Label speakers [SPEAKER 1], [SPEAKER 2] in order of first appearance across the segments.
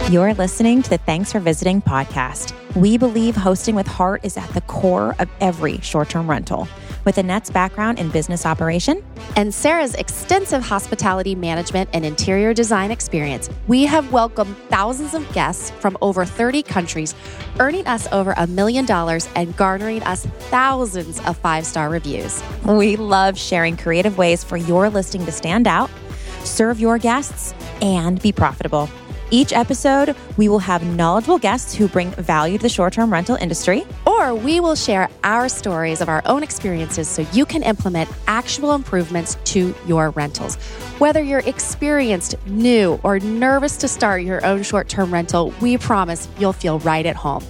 [SPEAKER 1] You're listening to the Thanks for Visiting podcast. We believe hosting with heart is at the core of every short-term rental. With Annette's background in business operation
[SPEAKER 2] and Sarah's extensive hospitality management and interior design experience, we have welcomed thousands of guests from over 30 countries, earning us over $1 million and garnering us thousands of 5-star reviews.
[SPEAKER 1] We love sharing creative ways for your listing to stand out, serve your guests, and be profitable. Each episode, we will have knowledgeable guests who bring value to the short-term rental industry.
[SPEAKER 2] Or we will share our stories of our own experiences so you can implement actual improvements to your rentals. Whether you're experienced, new, or nervous to start your own short-term rental, we promise you'll feel right at home.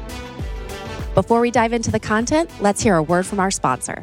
[SPEAKER 2] Before we dive into the content, let's hear a word from our sponsor.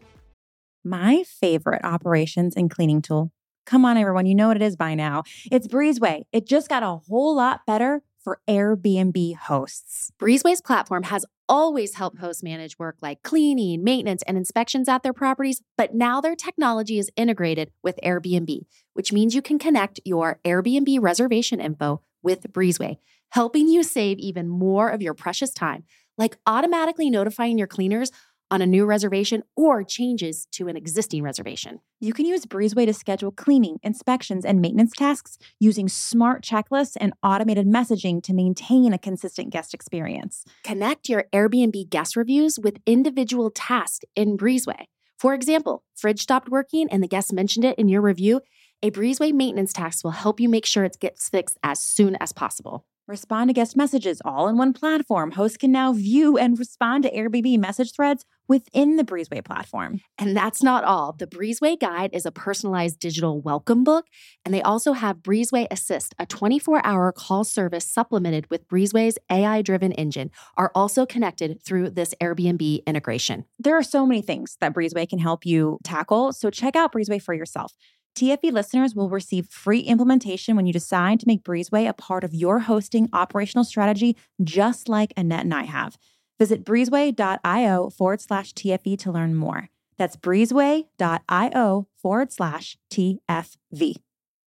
[SPEAKER 1] My favorite operations and cleaning tool. Come on, everyone. You know what it is by now. It's Breezeway. It just got a whole lot better for Airbnb hosts.
[SPEAKER 2] Breezeway's platform has always helped hosts manage work like cleaning, maintenance, and inspections at their properties, but now their technology is integrated with Airbnb, which means you can connect your Airbnb reservation info with Breezeway, helping you save even more of your precious time, like automatically notifying your cleaners on a new reservation or changes to an existing reservation.
[SPEAKER 1] You can use Breezeway to schedule cleaning, inspections, and maintenance tasks using smart checklists and automated messaging to maintain a consistent guest experience.
[SPEAKER 2] Connect your Airbnb guest reviews with individual tasks in Breezeway. For example, fridge stopped working and the guest mentioned it in your review. A Breezeway maintenance task will help you make sure it gets fixed as soon as possible.
[SPEAKER 1] Respond to guest messages all in one platform. Hosts can now view and respond to Airbnb message threads within the Breezeway platform.
[SPEAKER 2] And that's not all. The Breezeway Guide is a personalized digital welcome book, and they also have Breezeway Assist, a 24-hour call service supplemented with Breezeway's AI-driven engine, are also connected through this Airbnb integration.
[SPEAKER 1] There are so many things that Breezeway can help you tackle, so check out Breezeway for yourself. TFE listeners will receive free implementation when you decide to make Breezeway a part of your hosting operational strategy, just like Annette and I have. Visit breezeway.io/TFE to learn more. That's breezeway.io/TFV.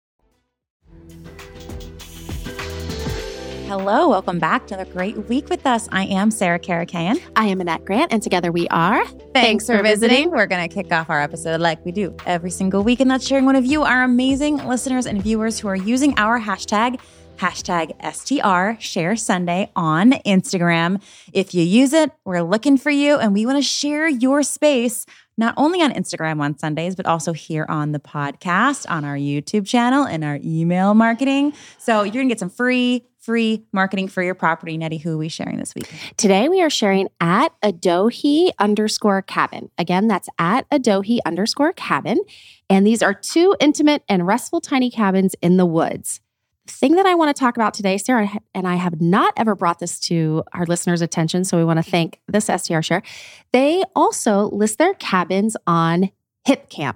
[SPEAKER 1] Hello, welcome back to another great week with us. I am Sarah Karakayan.
[SPEAKER 2] I am Annette Grant, and together we are
[SPEAKER 1] Thanks for visiting. We're going to kick off our episode like we do every single week, and that's sharing one of you, our amazing listeners and viewers who are using our hashtag #STRShareSunday on Instagram. If you use it, we're looking for you, and we want to share your space not only on Instagram on Sundays, but also here on the podcast, on our YouTube channel, and our email marketing. So you're going to get some free marketing for your property. Nettie, who are we sharing this week?
[SPEAKER 2] Today we are sharing at Adohi_cabin. Again, that's at Adohi_cabin. And these are 2 intimate and restful tiny cabins in the woods. The thing that I want to talk about today, Sarah and I have not ever brought this to our listeners' attention, so we want to thank this STR Share. They also list their cabins on HipCamp.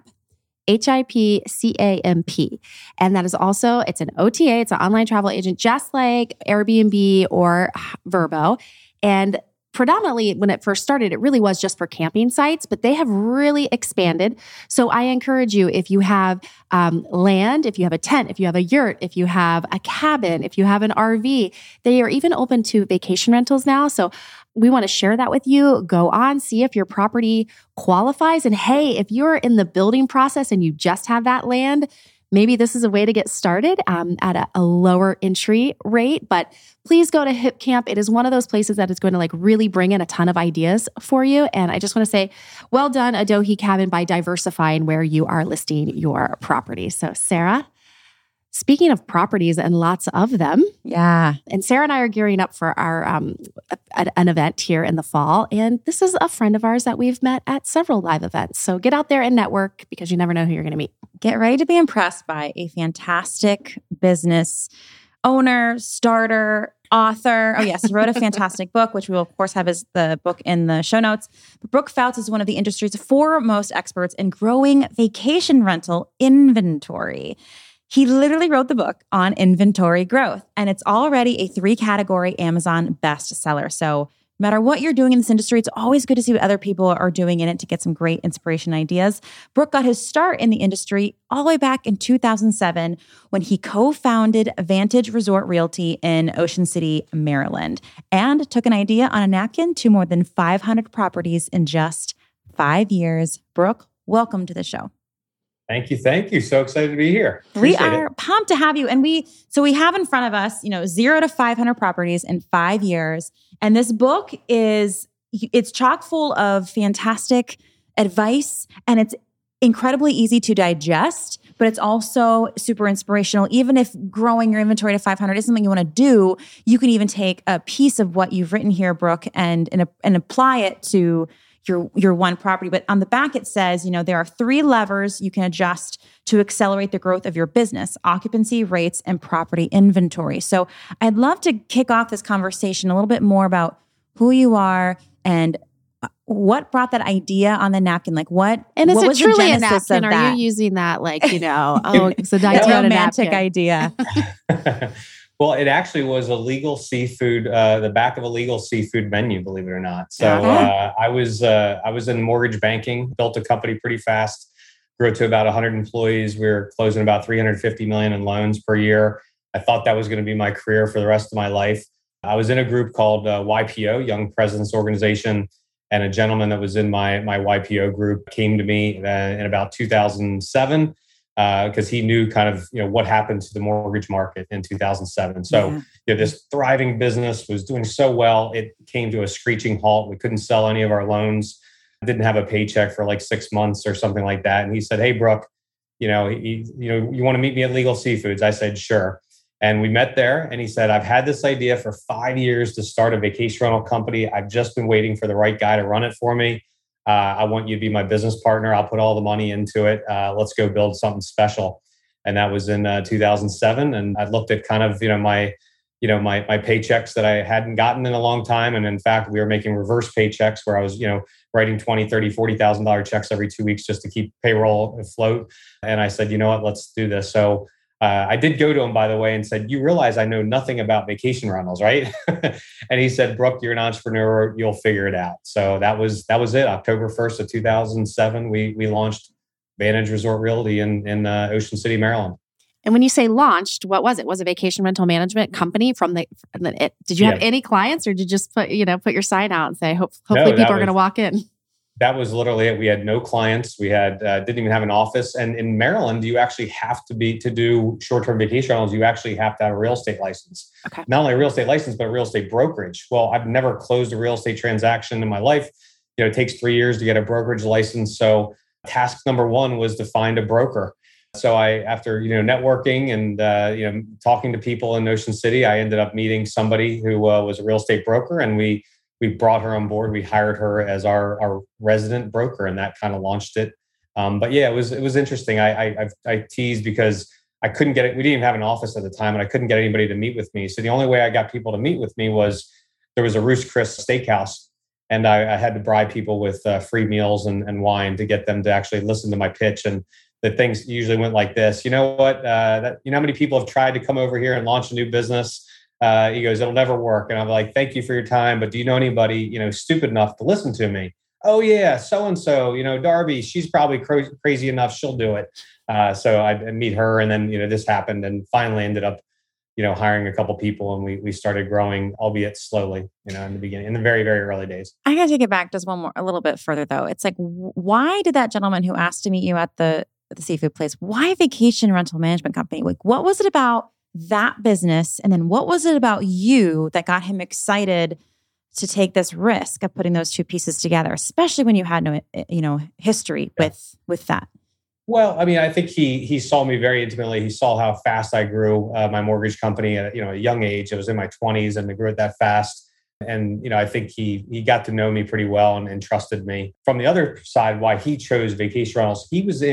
[SPEAKER 2] HIPCAMP. And that is also, it's an OTA, it's an online travel agent, just like Airbnb or Vrbo. And predominantly when it first started, it really was just for camping sites, but they have really expanded. So I encourage you, if you have land, if you have a tent, if you have a yurt, if you have a cabin, if you have an RV, they are even open to vacation rentals now. So we want to share that with you. Go on, see if your property qualifies. And hey, if you're in the building process and you just have that land, maybe this is a way to get started at a lower entry rate. But please go to HipCamp. It is one of those places that is going to really bring in a ton of ideas for you. And I just want to say, well done, Adohi Cabin, by diversifying where you are listing your property. So Sarah, speaking of properties and lots of them.
[SPEAKER 1] Yeah.
[SPEAKER 2] And Sarah and I are gearing up for our an event here in the fall. And this is a friend of ours that we've met at several live events. So get out there and network because you never know who you're going to meet.
[SPEAKER 1] Get ready to be impressed by a fantastic business owner, starter, author. Oh, yes, he wrote a fantastic book, which we will, of course, have as the book in the show notes. But Brooke Fouts is one of the industry's foremost experts in growing vacation rental inventory. He literally wrote the book on inventory growth, and it's already a 3-category Amazon bestseller. So No matter what you're doing in this industry, it's always good to see what other people are doing in it to get some great inspiration ideas. Brooke got his start in the industry all the way back in 2007 when he co-founded Vantage Resort Realty in Ocean City, Maryland, and took an idea on a napkin to more than 500 properties in just 5 years. Brooke, welcome to the show.
[SPEAKER 3] Thank you. Thank you. So excited to be here.
[SPEAKER 1] We are pumped to have you. And we have in front of us, 0 to 500 properties in 5 years. And this book it's chock full of fantastic advice, and it's incredibly easy to digest, but it's also super inspirational. Even if growing your inventory to 500 is something you want to do, you can even take a piece of what you've written here, Brooke, and apply it to your one property. But on the back, it says, there are 3 levers you can adjust to accelerate the growth of your business: occupancy, rates, and property inventory. So I'd love to kick off this conversation a little bit more about who you are and what brought that idea on the napkin. Like what was
[SPEAKER 2] truly
[SPEAKER 1] the
[SPEAKER 2] a napkin? Are you using that it's a
[SPEAKER 1] romantic idea?
[SPEAKER 3] Well, it actually was a legal seafood, the back of a legal seafood menu, believe it or not. So I was in mortgage banking, built a company pretty fast, grew to about 100 employees. We were closing about 350 million in loans per year. I thought that was going to be my career for the rest of my life. I was in a group called YPO, Young Presidents Organization, and a gentleman that was in my YPO group came to me in about 2007. Because he knew kind of what happened to the mortgage market in 2007. So this thriving business was doing so well, it came to a screeching halt. We couldn't sell any of our loans. I didn't have a paycheck for like 6 months or something like that. And he said, "Hey, Brooke, you want to meet me at Legal Seafoods?" I said, "Sure." And we met there. And he said, "I've had this idea for 5 years to start a vacation rental company. I've just been waiting for the right guy to run it for me. I want you to be my business partner. I'll put all the money into it. Let's go build something special." And that was in 2007. And I looked at kind of, my paychecks that I hadn't gotten in a long time. And in fact, we were making reverse paychecks where I was, writing $20,000, $30,000, $40,000 checks every 2 weeks just to keep payroll afloat. And I said, "You know what, let's do this." So I did go to him, by the way, and said, "You realize I know nothing about vacation rentals, right?" And he said, "Brooke, you're an entrepreneur. You'll figure it out." So that was it. October 1st of 2007, we launched Vantage Resort Realty in Ocean City, Maryland.
[SPEAKER 2] And when you say launched, what was it? Was it a vacation rental management company did you have any clients, or did you just put your sign out and say, hopefully people are going to walk in?
[SPEAKER 3] That was literally it. We had no clients. We had didn't even have an office. And in Maryland, you actually have to do short-term vacation rentals. You actually have to have a real estate license.
[SPEAKER 2] Okay.
[SPEAKER 3] Not only a real estate license, but a real estate brokerage. Well, I've never closed a real estate transaction in my life. It takes 3 years to get a brokerage license. So task number 1 was to find a broker. So after networking and talking to people in Ocean City, I ended up meeting somebody who was a real estate broker, and we brought her on board. We hired her as our resident broker, and that kind of launched it. But yeah, it was interesting. I teased because I couldn't get it. We didn't even have an office at the time, and I couldn't get anybody to meet with me. So the only way I got people to meet with me was there was a Ruth's Chris Steakhouse, and I had to bribe people with free meals and wine to get them to actually listen to my pitch. And the things usually went like this. You know what? How many people have tried to come over here and launch a new business? He goes, "It'll never work." And I'm like, "Thank you for your time, but do you know anybody, stupid enough to listen to me?" "Oh yeah, so-and-so, Darby, she's probably crazy enough. She'll do it." So I meet her, and then, this happened, and finally ended up, hiring a couple people, and we started growing, albeit slowly, in the beginning, in the very, very early days.
[SPEAKER 1] I got to take it back just a little bit further though. It's like, why did that gentleman who asked to meet you at the seafood place, why vacation rental management company? Like, what was it about that business? And then what was it about you that got him excited to take this risk of putting those two pieces together, especially when you had no, history with that?
[SPEAKER 3] Well, I mean, I think he saw me very intimately. He saw how fast I grew my mortgage company at a young age. I was in my 20s and I grew it that fast. And, I think he got to know me pretty well and trusted me. From the other side, why he chose vacation rentals,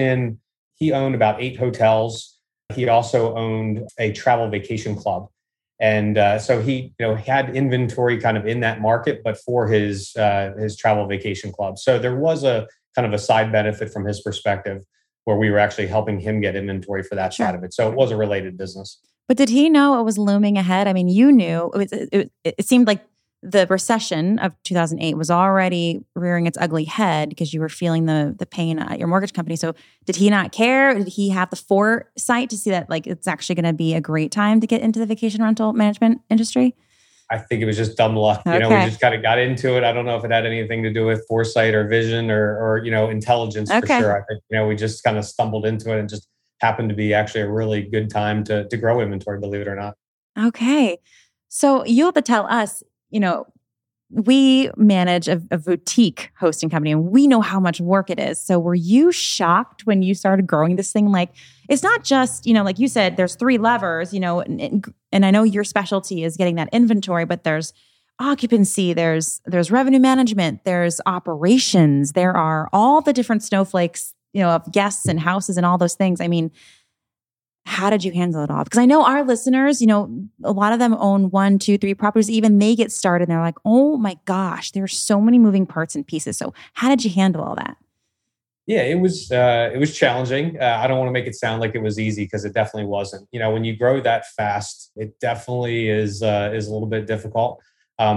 [SPEAKER 3] he owned about 8 hotels. He also owned a travel vacation club. And so he had inventory kind of in that market, but for his travel vacation club. So there was a kind of a side benefit from his perspective where we were actually helping him get inventory for that side of it. So it was a related business.
[SPEAKER 1] But did he know it was looming ahead? I mean, you knew. It seemed like the recession of 2008 was already rearing its ugly head because you were feeling the pain at your mortgage company. So did he not care? Did he have the foresight to see that like it's actually going to be a great time to get into the vacation rental management industry?
[SPEAKER 3] I think it was just dumb luck.
[SPEAKER 1] Okay.
[SPEAKER 3] We just kind of got into it. I don't know if it had anything to do with foresight or vision or intelligence for sure. I think, we just kind of stumbled into it and just happened to be actually a really good time to grow inventory, believe it or not.
[SPEAKER 1] Okay. So you have to tell us, we manage a boutique hosting company and we know how much work it is. So were you shocked when you started growing this thing? Like, it's not just, like you said, there's 3 levers, and I know your specialty is getting that inventory, but there's occupancy, there's revenue management, there's operations, there are all the different snowflakes, of guests and houses and all those things. I mean, how did you handle it all? Because I know our listeners, a lot of them own 1, 2, 3 properties. Even they get started and they're like, oh my gosh, there's so many moving parts and pieces. So how did you handle all that?
[SPEAKER 3] Yeah, it was challenging. I don't want to make it sound like it was easy because it definitely wasn't. When you grow that fast, it definitely is a little bit difficult. I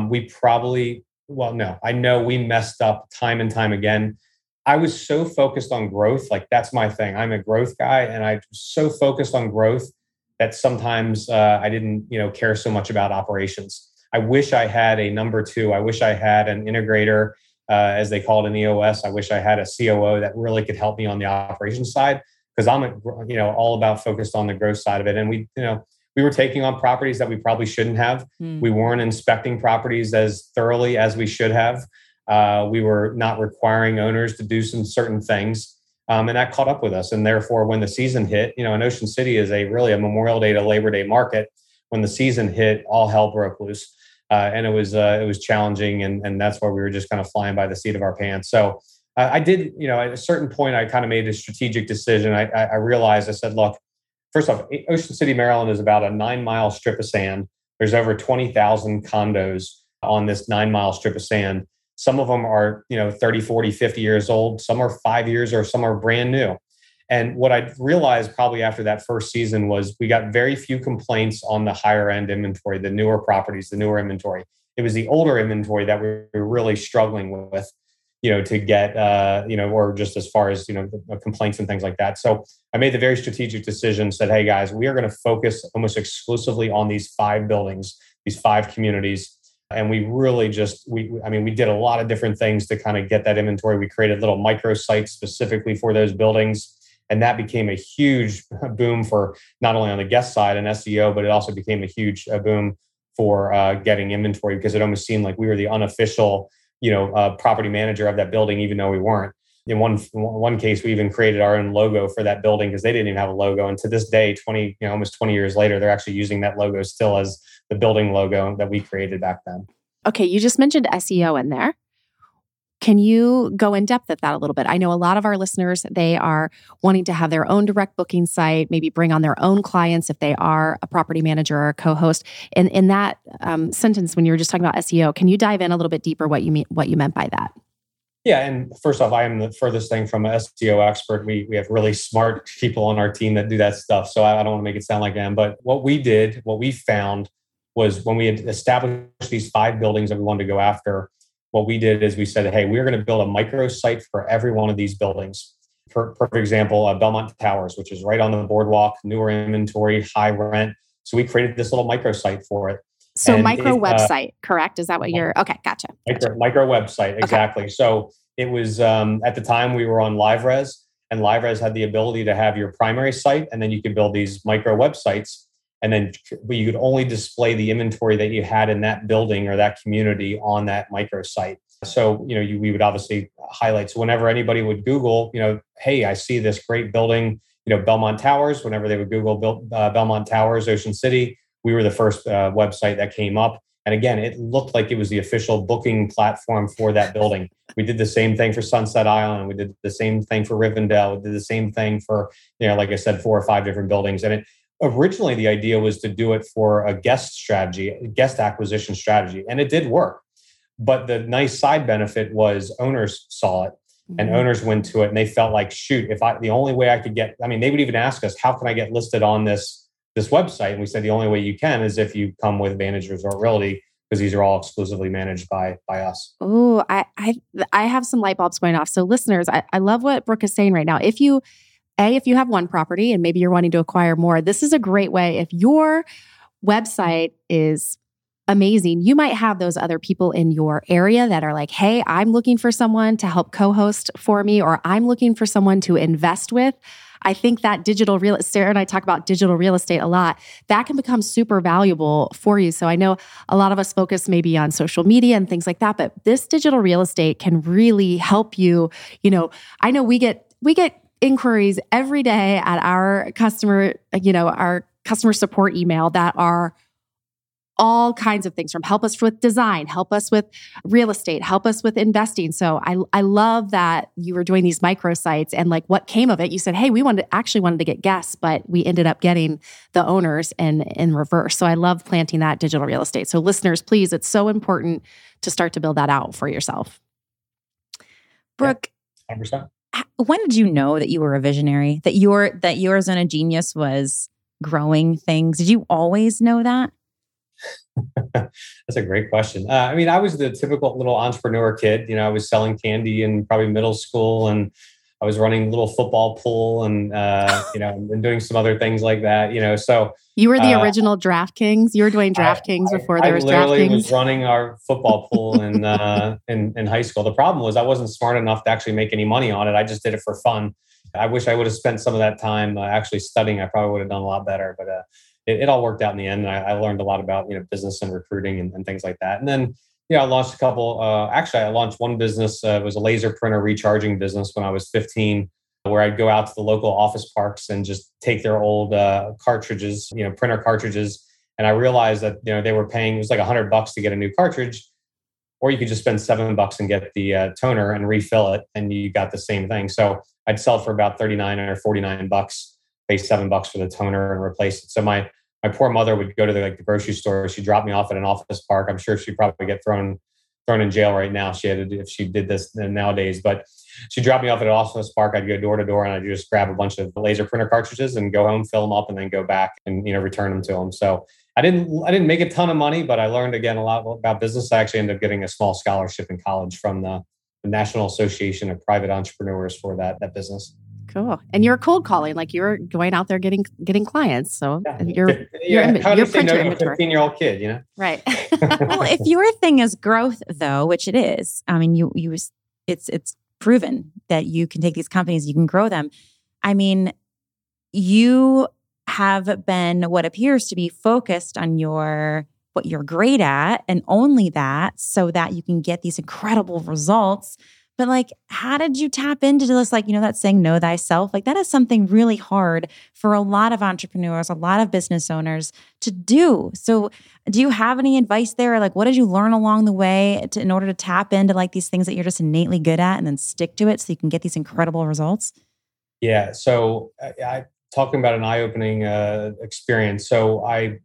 [SPEAKER 3] know we messed up time and time again. I was so focused on growth. Like that's my thing. I'm a growth guy and I was so focused on growth that sometimes I didn't, care so much about operations. I wish I had a number 2. I wish I had an integrator, as they call it in EOS. I wish I had a COO that really could help me on the operations side because I'm, all about focused on the growth side of it. And we were taking on properties that we probably shouldn't have. We weren't inspecting properties as thoroughly as we should have. We were not requiring owners to do some certain things. And that caught up with us. And therefore, when the season hit, and Ocean City is really a Memorial Day to Labor Day market. When the season hit, all hell broke loose. And it was challenging. And that's where we were just kind of flying by the seat of our pants. So I did, at a certain point, I kind of made a strategic decision. I realized, I said, look, first off, Ocean City, Maryland is about a 9-mile strip of sand. There's over 20,000 condos on this 9-mile strip of sand. Some of them are, 30, 40, 50 years old. Some are 5 years or some are brand new. And what I realized probably after that first season was we got very few complaints on the higher end inventory, the newer properties, the newer inventory. It was the older inventory that we were really struggling with, to get, or just as far as, complaints and things like that. So I made the very strategic decision, said, hey guys, we are going to focus almost exclusively on these 5 buildings, these 5 communities. And we really we did a lot of different things to kind of get that inventory. We created little microsites specifically for those buildings. And that became a huge boom for not only on the guest side and SEO, but it also became a huge boom for getting inventory because it almost seemed like we were the unofficial, property manager of that building, even though we weren't. In one case, we even created our own logo for that building because they didn't even have a logo. And to this day, almost 20 years later, they're actually using that logo still as the building logo that we created back then.
[SPEAKER 2] Okay, you just mentioned SEO in there. Can you go in depth at that a little bit? I know a lot of our listeners, they are wanting to have their own direct booking site, maybe bring on their own clients if they are a property manager or a co-host. And in that sentence, when you were just talking about SEO, can you dive in a little bit deeper what you meant by that?
[SPEAKER 3] Yeah, and first off, I am the furthest thing from an SEO expert. We have really smart people on our team that do that stuff, so I don't want to make it sound like I am. But what we found was when we had established these 5 buildings that we wanted to go after, what we did is we said, hey, we're going to build a microsite for every one of these buildings. Perfect example, Belmont Towers, which is right on the boardwalk, newer inventory, high rent. So we created this little microsite for it.
[SPEAKER 2] So website, correct? Is that what you're... Okay, gotcha.
[SPEAKER 3] Micro website, exactly. Okay. So it was, at the time we were on LiveRes, and LiveRes had the ability to have your primary site, and then you could build these micro websites, and then you could only display the inventory that you had in that building or that community on that microsite. So, we would obviously highlight. So whenever anybody would Google, hey, I see this great building, Belmont Towers, whenever they would Google Belmont Towers, Ocean City, we were the first website that came up. And again, it looked like it was the official booking platform for that building. We did the same thing for Sunset Island. We did the same thing for Rivendell. We did the same thing for, like I said, 4 or 5 different buildings. And originally the idea was to do it for a guest acquisition strategy. And it did work. But the nice side benefit was owners saw it and owners went to it and they felt like, shoot, the only way I could get, they would even ask us, how can I get listed on this website? And we said, the only way you can is if you come with Vantage Resort Realty, because these are all exclusively managed by us.
[SPEAKER 2] Oh, I have some light bulbs going off. So listeners, I love what Brooke is saying right now. If you have one property and maybe you're wanting to acquire more, this is a great way. If your website is amazing, you might have those other people in your area that are like, hey, I'm looking for someone to help co-host for me, or I'm looking for someone to invest with. I think that Sarah and I talk about digital real estate a lot. That can become super valuable for you. So I know a lot of us focus maybe on social media and things like that, but this digital real estate can really help you. I know we get inquiries every day at our customer support email that are all kinds of things, from help us with design, help us with real estate, help us with investing. So I love that you were doing these microsites, and like what came of it. You said, hey, we wanted to get guests, but we ended up getting the owners in reverse. So I love planting that digital real estate. So listeners, please, it's so important to start to build that out for yourself.
[SPEAKER 1] Brooke,
[SPEAKER 3] 100%.
[SPEAKER 1] When did you know that you were a visionary, that your Zone of Genius was growing things? Did you always know that?
[SPEAKER 3] That's a great question. I was the typical little entrepreneur kid. I was selling candy in probably middle school, and I was running a little football pool, and and doing some other things like that. So
[SPEAKER 2] you were the original DraftKings. You were doing DraftKings before there was DraftKings. I literally
[SPEAKER 3] was running our football pool in high school. The problem was I wasn't smart enough to actually make any money on it. I just did it for fun. I wish I would have spent some of that time actually studying. I probably would have done a lot better, but it all worked out in the end. And I learned a lot about business and recruiting and things like that. And then I launched a couple. I launched one business. It was a laser printer recharging business when I was 15, where I'd go out to the local office parks and just take their old cartridges, printer cartridges. And I realized that they were paying, it was like $100 to get a new cartridge, or you could just spend $7 and get the toner and refill it, and you got the same thing. So I'd sell it for about $39 or $49, pay $7 for the toner and replace it. So my poor mother would go to the grocery store. She'd drop me off at an office park. I'm sure she'd probably get thrown in jail right now if she did this nowadays. But she'd drop me off at an office park. I'd go door to door, and I'd just grab a bunch of laser printer cartridges and go home, fill them up, and then go back and return them to them. So I didn't make a ton of money, but I learned again a lot about business. I actually ended up getting a small scholarship in college from the National Association of Private Entrepreneurs for that business.
[SPEAKER 2] Cool. And you're cold calling, like you're going out there getting clients. So you're
[SPEAKER 3] how do you say no to a 15-year-old kid,
[SPEAKER 2] Right.
[SPEAKER 1] Well, if your thing is growth, though, which it is, it's proven that you can take these companies, you can grow them. You have been what appears to be focused on what you're great at, and only that, so that you can get these incredible results. But how did you tap into this? That saying, know thyself, that is something really hard for a lot of entrepreneurs, a lot of business owners to do. So do you have any advice there? What did you learn along the way in order to tap into these things that you're just innately good at, and then stick to it so you can get these incredible results?
[SPEAKER 3] Yeah. So I talking about an eye-opening experience. So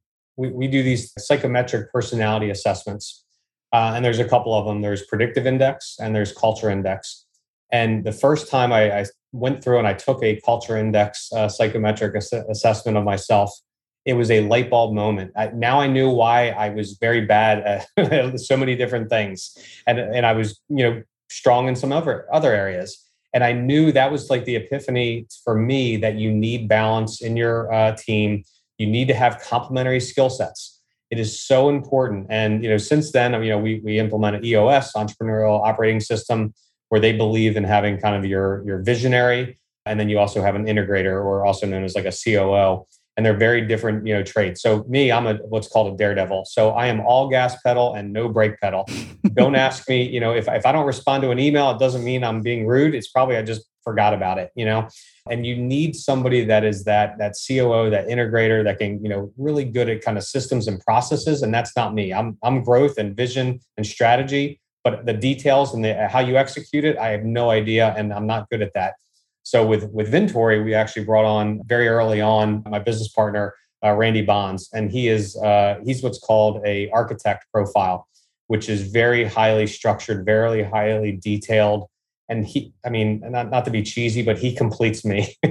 [SPEAKER 3] we do these psychometric personality assessments. And there's a couple of them. There's predictive index and there's culture index. And the first time I went through and I took a culture index psychometric assessment of myself, it was a light bulb moment. Now I knew why I was very bad at so many different things. And I was, strong in some other areas. And I knew that was the epiphany for me, that you need balance in your team. You need to have complementary skill sets. It is so important. And, since then, we implemented EOS, Entrepreneurial Operating System, where they believe in having kind of your visionary. And then you also have an integrator, or also known as a COO. And they're very different, traits. So me, I'm what's called a daredevil. So I am all gas pedal and no brake pedal. Don't ask me, if I don't respond to an email, it doesn't mean I'm being rude. It's probably I just forgot about it, And you need somebody that is that COO, that integrator, that can, really good at kind of systems and processes. And that's not me. I'm growth and vision and strategy, but the details and how you execute it, I have no idea, and I'm not good at that. So with Vintory, we actually brought on very early on my business partner, Randy Bonds, and he's what's called a architect profile, which is very highly structured, very highly detailed. And not to be cheesy, but he completes me.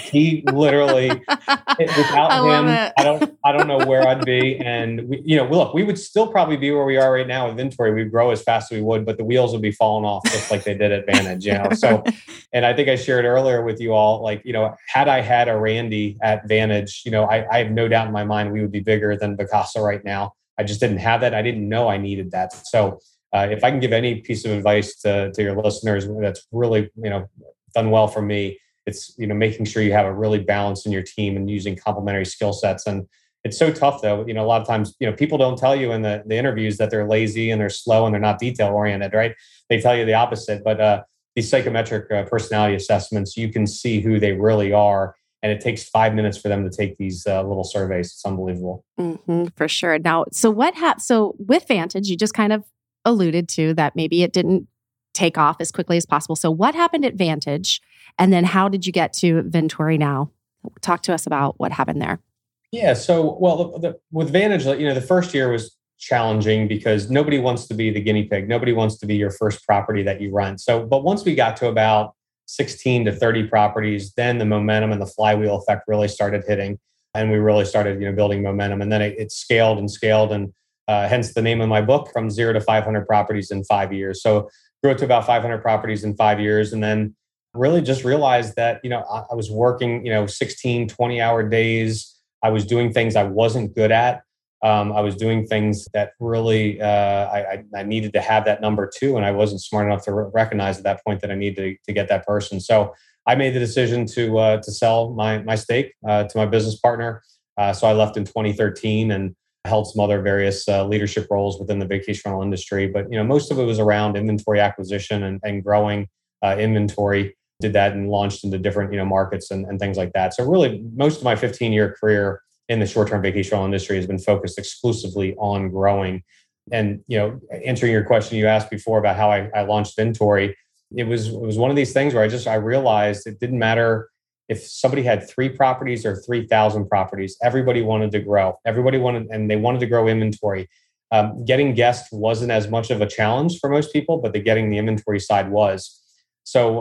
[SPEAKER 3] He literally, without him,
[SPEAKER 2] it.
[SPEAKER 3] I don't know where I'd be. And look, we would still probably be where we are right now with Vintory. We'd grow as fast as we would, but the wheels would be falling off just like they did at Vantage. So, and I think I shared earlier with you all, like, had I had a Randy at Vantage, I have no doubt in my mind we would be bigger than Vacasa right now. I just didn't have that. I didn't know I needed that. So, if I can give any piece of advice to your listeners, that's really done well for me. It's making sure you have a really balance in your team and using complementary skill sets. And it's so tough though. A lot of times people don't tell you in the interviews that they're lazy and they're slow and they're not detail oriented, right? They tell you the opposite. But these psychometric personality assessments, you can see who they really are. And it takes 5 minutes for them to take these little surveys. It's unbelievable.
[SPEAKER 2] Mm-hmm, for sure. Now, so so with Vantage, you just kind of alluded to that maybe it didn't take off as quickly as possible. So what happened at Vantage? And then how did you get to Vintory now? Talk to us about what happened there.
[SPEAKER 3] Yeah. So, with Vantage, the first year was challenging because nobody wants to be the guinea pig. Nobody wants to be your first property that you rent. So, but once we got to about 16 to 30 properties, then the momentum and the flywheel effect really started hitting. And we really started, building momentum. And then it scaled and scaled. And hence the name of my book, From 0 to 500 Properties in 5 years. So grew to about 500 properties in 5 years. And then really just realized that, I was working, 16, 20-hour days. I was doing things I wasn't good at. I was doing things that really I needed to have that number two. And I wasn't smart enough to recognize at that point that I needed to get that person. So I made the decision to sell my stake to my business partner. So I left in 2013 and held some other various leadership roles within the vacation rental industry. But most of it was around inventory acquisition and growing inventory. Did that and launched into different markets and things like that. So really, most of my 15-year career in the short-term vacation rental industry has been focused exclusively on growing. And answering your question you asked before about how I launched Vintory, it was one of these things where I realized it didn't matter if somebody had 3 properties or 3,000 properties. Everybody wanted to grow. Everybody wanted to grow inventory. Getting guests wasn't as much of a challenge for most people, but getting the inventory side was. So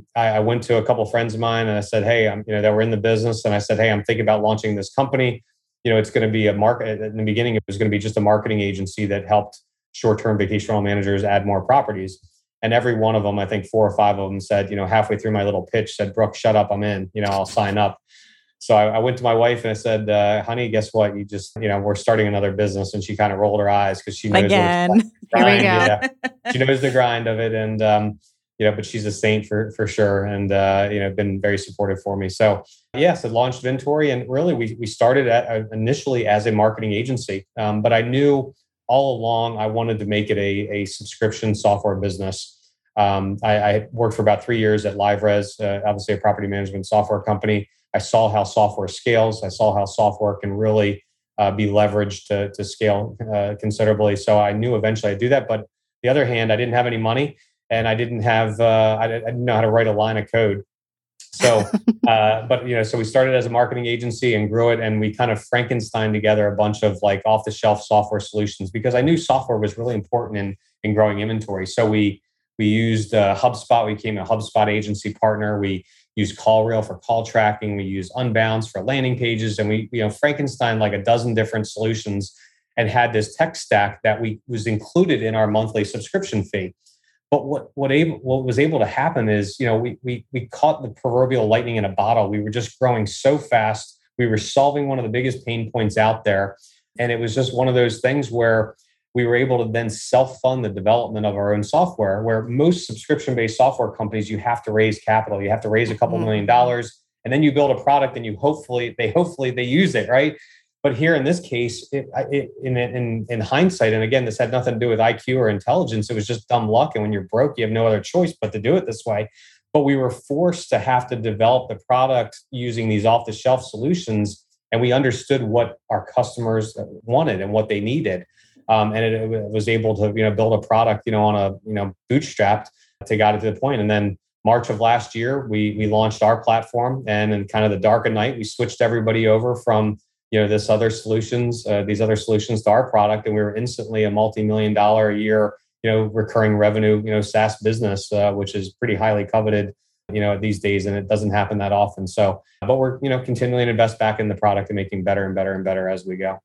[SPEAKER 3] I went to a couple of friends of mine and I said, hey, that were in the business. And I said, hey, I'm thinking about launching this company. It's going to be a market. In the beginning, it was going to be just a marketing agency that helped short-term vacation rental managers add more properties. And every one of them, I think 4 or 5 of them said, halfway through my little pitch said, Brooke, shut up, I'm in, I'll sign up. So I went to my wife and I said, honey, guess what? You just, we're starting another business. And she kind of rolled her eyes because she knows
[SPEAKER 1] again.
[SPEAKER 2] Here we go.
[SPEAKER 3] Yeah. She knows the grind of it. And, but she's a saint for sure. And, been very supportive for me. So yes, I launched Vintory and really we started initially as a marketing agency. But I knew all along I wanted to make it a subscription software business. I worked for about 3 years at LiveRes, obviously a property management software company. I saw how software scales. I saw how software can really be leveraged to scale considerably. So I knew eventually I'd do that. But the other hand, I didn't have any money. And I didn't have, I didn't know how to write a line of code. So, so we started as a marketing agency and grew it. And we kind of Frankenstein together a bunch of like off the shelf software solutions because I knew software was really important in growing inventory. So we used HubSpot. We became a HubSpot agency partner. We used CallRail for call tracking. We used Unbounce for landing pages. And we, Frankenstein like a dozen different solutions and had this tech stack that was included in our monthly subscription fee. But what was able to happen is, we caught the proverbial lightning in a bottle. We were just growing so fast. We were solving one of the biggest pain points out there. And it was just one of those things where we were able to then self-fund the development of our own software, where most subscription-based software companies, you have to raise capital. You have to raise a couple $1 million, and then you build a product and hopefully they use it, right? But here in this case, in hindsight, and again, this had nothing to do with IQ or intelligence. It was just dumb luck. And when you're broke, you have no other choice but to do it this way. But we were forced to have to develop the product using these off-the-shelf solutions. And we understood what our customers wanted and what they needed. And it was able to, build a product, on a, bootstrapped to got it to the point. And then March of last year, we launched our platform. And in kind of the dark of night, we switched everybody over from these other solutions to our product. And we were instantly a multi-million-dollar a year, recurring revenue, SaaS business, which is pretty highly coveted these days, and it doesn't happen that often. So, but we're, continually to invest back in the product and making better and better and better as we go.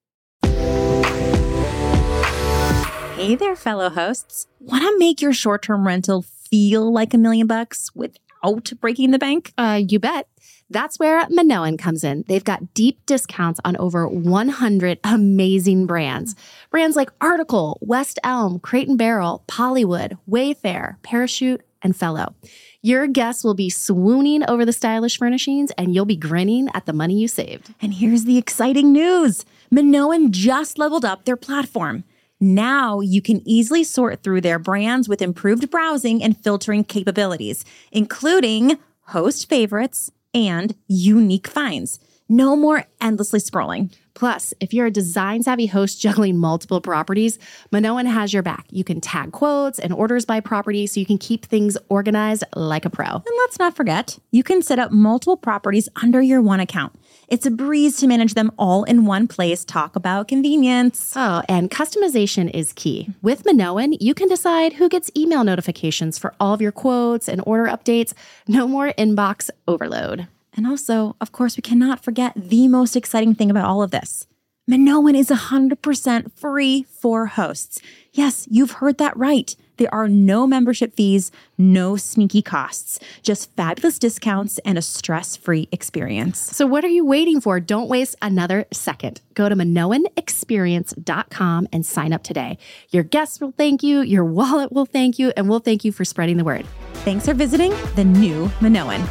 [SPEAKER 1] Hey there, fellow hosts. Want to make your short-term rental feel like $1 million without breaking the bank?
[SPEAKER 2] You bet. That's where Minoan comes in. They've got deep discounts on over 100 amazing brands. Brands like Article, West Elm, Crate & Barrel, Pollywood, Wayfair, Parachute, and Fellow. Your guests will be swooning over the stylish furnishings, and you'll be grinning at the money you saved.
[SPEAKER 1] And here's the exciting news. Minoan just leveled up their platform. Now you can easily sort through their brands with improved browsing and filtering capabilities, including host favorites and unique finds. No more endlessly scrolling.
[SPEAKER 2] Plus, if you're a design-savvy host juggling multiple properties, Minoan has your back. You can tag quotes and orders by property so you can keep things organized like a pro.
[SPEAKER 1] And let's not forget, you can set up multiple properties under your one account. It's a breeze to manage them all in one place. Talk about convenience.
[SPEAKER 2] Oh, and customization is key. With Minoan, you can decide who gets email notifications for all of your quotes and order updates. No more inbox overload.
[SPEAKER 1] And also, of course, we cannot forget the most exciting thing about all of this. Minoan is 100% free for hosts. Yes, you've heard that right. There are no membership fees, no sneaky costs, just fabulous discounts and a stress-free experience.
[SPEAKER 2] So what are you waiting for? Don't waste another second. Go to MinoanExperience.com and sign up today. Your guests will thank you, your wallet will thank you, and we'll thank you for spreading the word.
[SPEAKER 1] Thanks for visiting the new Minoan.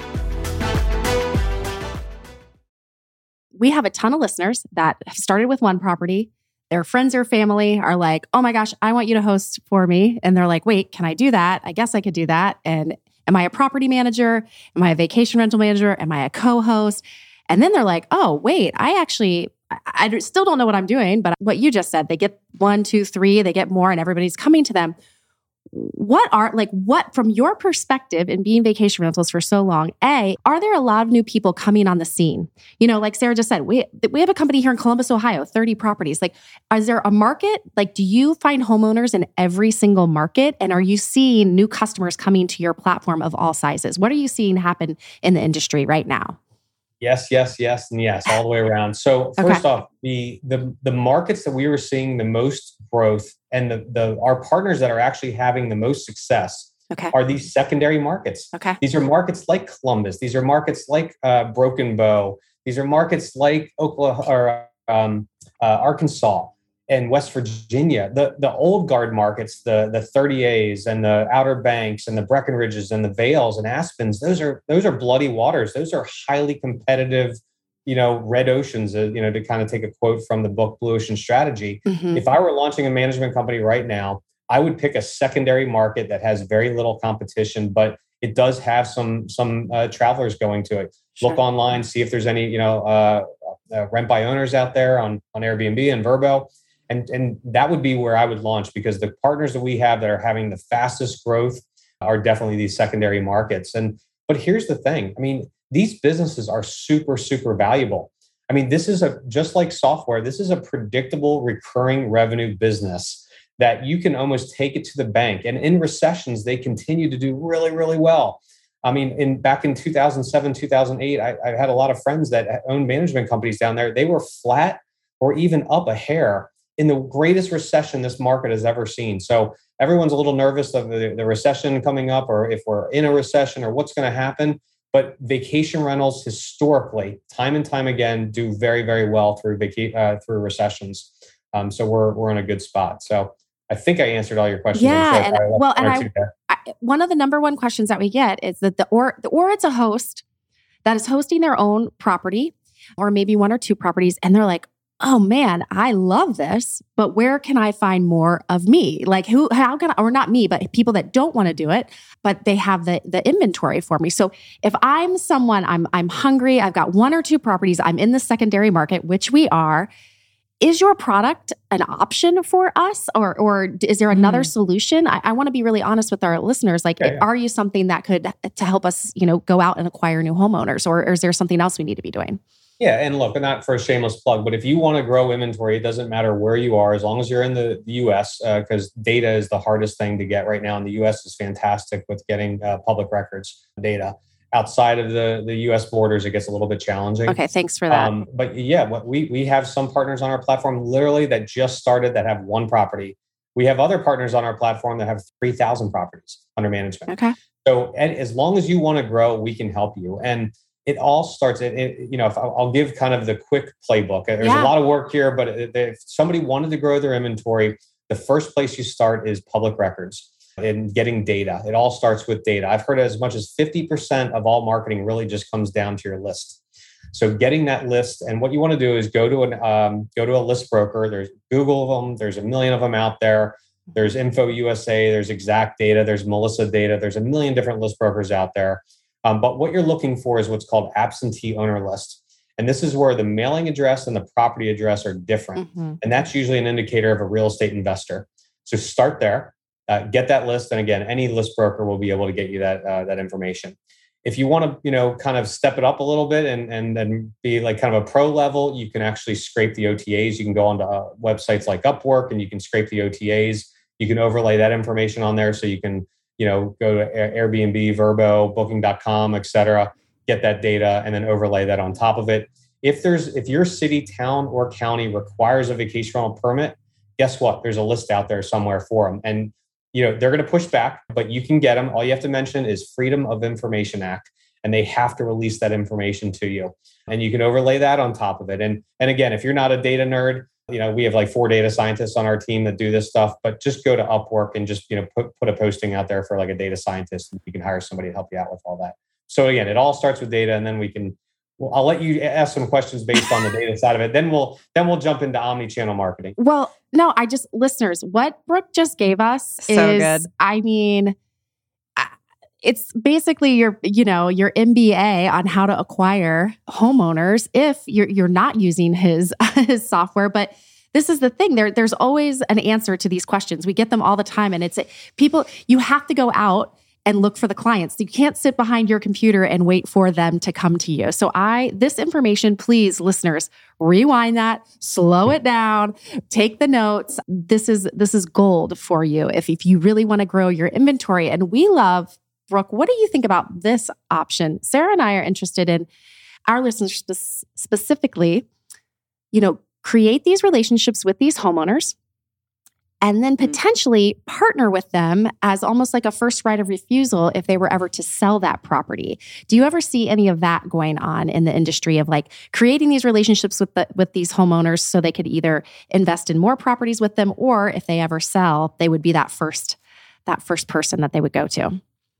[SPEAKER 2] We have a ton of listeners that have started with one property. Their friends or family are like, oh my gosh, I want you to host for me. And they're like, wait, can I do that? I guess I could do that. And am I a property manager? Am I a vacation rental manager? Am I a co-host? And then they're like, oh, wait, I still don't know what I'm doing. But what you just said, they get 1, 2, 3, they get more and everybody's coming to them. What from your perspective in being vacation rentals for so long, are there a lot of new people coming on the scene? Like Sarah just said, we have a company here in Columbus, Ohio, 30 properties. Like, is there a market? Like, do you find homeowners in every single market? And are you seeing new customers coming to your platform of all sizes? What are you seeing happen in the industry right now?
[SPEAKER 3] Yes, and yes, all the way around. So first off, the markets that we were seeing the most growth and our partners that are actually having the most success are these secondary markets.
[SPEAKER 2] Okay.
[SPEAKER 3] These are markets like Columbus. These are markets like Broken Bow. These are markets like Oklahoma or Arkansas and West Virginia. The old guard markets, the 30As and the Outer Banks and the Breckenridges and the Vales and Aspens. Those are bloody waters. Those are highly competitive, red oceans. To kind of take a quote from the book Blue Ocean Strategy. Mm-hmm. If I were launching a management company right now, I would pick a secondary market that has very little competition, but it does have some travelers going to it. Sure. Look online, see if there's any rent by owners out there on Airbnb and Vrbo. And that would be where I would launch, because the partners that we have that are having the fastest growth are definitely these secondary markets. But here's the thing. I mean, these businesses are super, super valuable. I mean, this is just like software. This is a predictable recurring revenue business that you can almost take it to the bank. And in recessions, they continue to do really, really well. I mean, back in 2007, 2008, I had a lot of friends that owned management companies down there. They were flat or even up a hair in the greatest recession this market has ever seen. So everyone's a little nervous of the recession coming up, or if we're in a recession, or what's going to happen. But vacation rentals historically, time and time again, do very, very well through recessions. So we're in a good spot. So I think I answered all your questions.
[SPEAKER 2] Yeah, one of the number one questions that we get is that or it's a host that is hosting their own property, or maybe 1 or 2 properties, and they're like, oh man, I love this, but where can I find more of me? Like how can I, or not me, but people that don't want to do it, but they have the inventory for me. So if I'm someone, I'm hungry, I've got 1 or 2 properties, I'm in the secondary market, which we are. is your product an option for us, or is there another solution? I want to be really honest with our listeners. Like, are you something that could to help us, go out and acquire new homeowners, or is there something else we need to be doing?
[SPEAKER 3] Yeah, and look, not for a shameless plug, but if you want to grow inventory, it doesn't matter where you are, as long as you're in the US, because data is the hardest thing to get right now. And the US is fantastic with getting public records data. Outside of the US borders, it gets a little bit challenging.
[SPEAKER 2] Okay, thanks for that.
[SPEAKER 3] But yeah, we have some partners on our platform literally that just started that have one property. We have other partners on our platform that have 3,000 properties under management.
[SPEAKER 2] Okay.
[SPEAKER 3] So as long as you want to grow, we can help you. And it all starts if I'll give kind of the quick playbook. There's a lot of work here, but if somebody wanted to grow their inventory, the first place you start is public records and getting data. It all starts with data. I've heard as much as 50% of all marketing really just comes down to your list. So getting that list, and what you want to do is go to a list broker. There's Google of them. There's a million of them out there. There's Info USA. There's Exact Data. There's Melissa Data. There's a million different list brokers out there. But what you're looking for is what's called absentee owner list. And this is where the mailing address and the property address are different. And that's usually an indicator of a real estate investor. So start there, get that list. And again, any list broker will be able to get you that information. If you want to, kind of step it up a little bit and then be like kind of a pro level, you can actually scrape the OTAs. You can go onto websites like Upwork and you can scrape the OTAs. You can overlay that information on there so you can go to Airbnb, Vrbo, Booking.com, et cetera, get that data and then overlay that on top of it. If your city, town, or county requires a vacation rental permit, guess what? There's a list out there somewhere for them. And they're going to push back, but you can get them. All you have to mention is Freedom of Information Act, and they have to release that information to you. And you can overlay that on top of it. And again, if you're not a data nerd, we have like 4 data scientists on our team that do this stuff, but just go to Upwork and just, put a posting out there for like a data scientist, and you can hire somebody to help you out with all that. So again, it all starts with data, and then I'll let you ask some questions based on the data side of it. Then we'll jump into omni-channel marketing.
[SPEAKER 2] Well, no, listeners, what Brooke just gave us is
[SPEAKER 1] good.
[SPEAKER 2] I mean, it's basically your MBA on how to acquire homeowners if you're not using his software. But this is the thing. There's always an answer to these questions. We get them all the time. And you have to go out and look for the clients. You can't sit behind your computer and wait for them to come to you. So this information, please, listeners, rewind that, slow it down, take the notes. This is gold for you if you really want to grow your inventory. And we love, Brooke, what do you think about this option? Sarah and I are interested in our listeners specifically, create these relationships with these homeowners and then potentially partner with them as almost like a first right of refusal if they were ever to sell that property. Do you ever see any of that going on in the industry of like creating these relationships with these homeowners so they could either invest in more properties with them, or if they ever sell, they would be that first person that they would go to?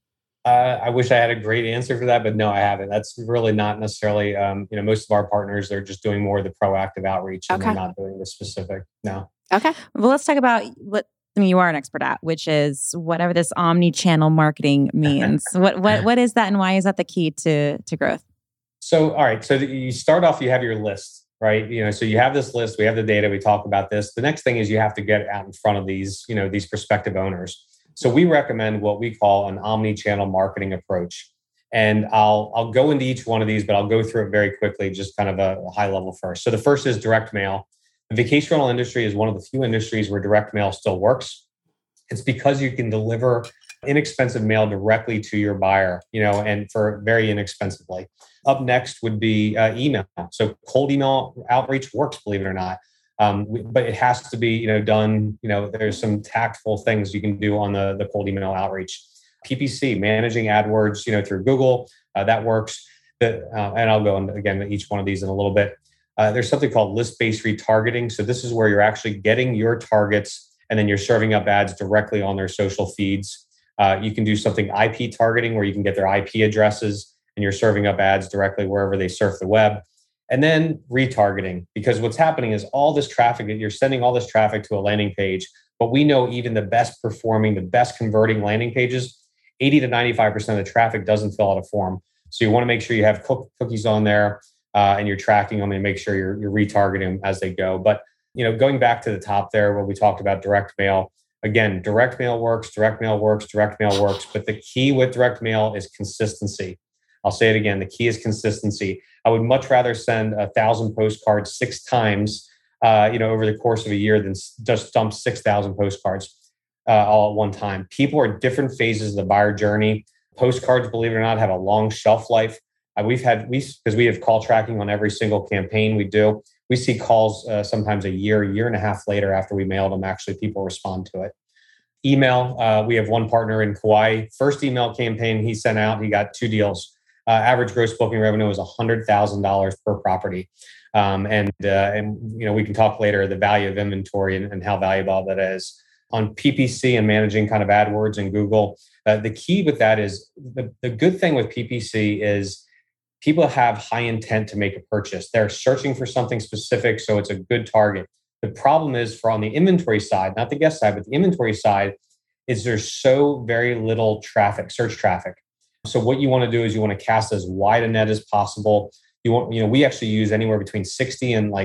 [SPEAKER 3] I wish I had a great answer for that, but no, I haven't. That's really not necessarily, most of our partners, they're just doing more of the proactive outreach and they're not doing the specific. No.
[SPEAKER 2] Okay.
[SPEAKER 1] Well, let's talk about what you are an expert at, which is whatever this omni-channel marketing means. What is that, and why is that the key to growth?
[SPEAKER 3] So, all right. So you start off, you have your list, right? So you have this list, we have the data, we talk about this. The next thing is you have to get out in front of these prospective owners. So we recommend what we call an omni-channel marketing approach. And I'll go into each one of these, but I'll go through it very quickly, just kind of a high level first. So the first is direct mail. The vacation rental industry is one of the few industries where direct mail still works. It's because you can deliver inexpensive mail directly to your buyer, and for very inexpensively. Up next would be email. So cold email outreach works, believe it or not. But it has to be, done. There's some tactful things you can do on the cold email outreach. PPC, managing AdWords, through Google, that works. And I'll go into again each one of these in a little bit. There's something called list-based retargeting. So this is where you're actually getting your targets and then you're serving up ads directly on their social feeds. You can do something IP targeting where you can get their IP addresses and you're serving up ads directly wherever they surf the web. And then retargeting, because what's happening is all this traffic, you're sending all this traffic to a landing page, but we know even the best performing, the best converting landing pages, 80 to 95% of the traffic doesn't fill out a form. So you want to make sure you have cookies on there and you're tracking them and make sure you're retargeting them as they go. But Going back to the top there where we talked about direct mail, again, direct mail works, direct mail works, direct mail works. But the key with direct mail is consistency. I'll say it again. The key is consistency. I would much rather send 1,000 postcards 6 times, over the course of a year than just dump 6,000 postcards all at one time. People are at different phases of the buyer journey. Postcards, believe it or not, have a long shelf life. Because we have call tracking on every single campaign we do. We see calls sometimes a year and a half later after we mailed them. Actually, people respond to it. Email. We have one partner in Kauai. First email campaign he sent out, he got 2 deals. Average gross booking revenue was $100,000 per property. And we can talk later the value of inventory and how valuable that is. On PPC and managing kind of AdWords and Google, the key with that is the good thing with PPC is people have high intent to make a purchase. They're searching for something specific, so it's a good target. The problem is on the inventory side, not the guest side, but the inventory side, is there's so very little traffic, search traffic. So what you want to do is you want to cast as wide a net as possible. We actually use anywhere between 60 and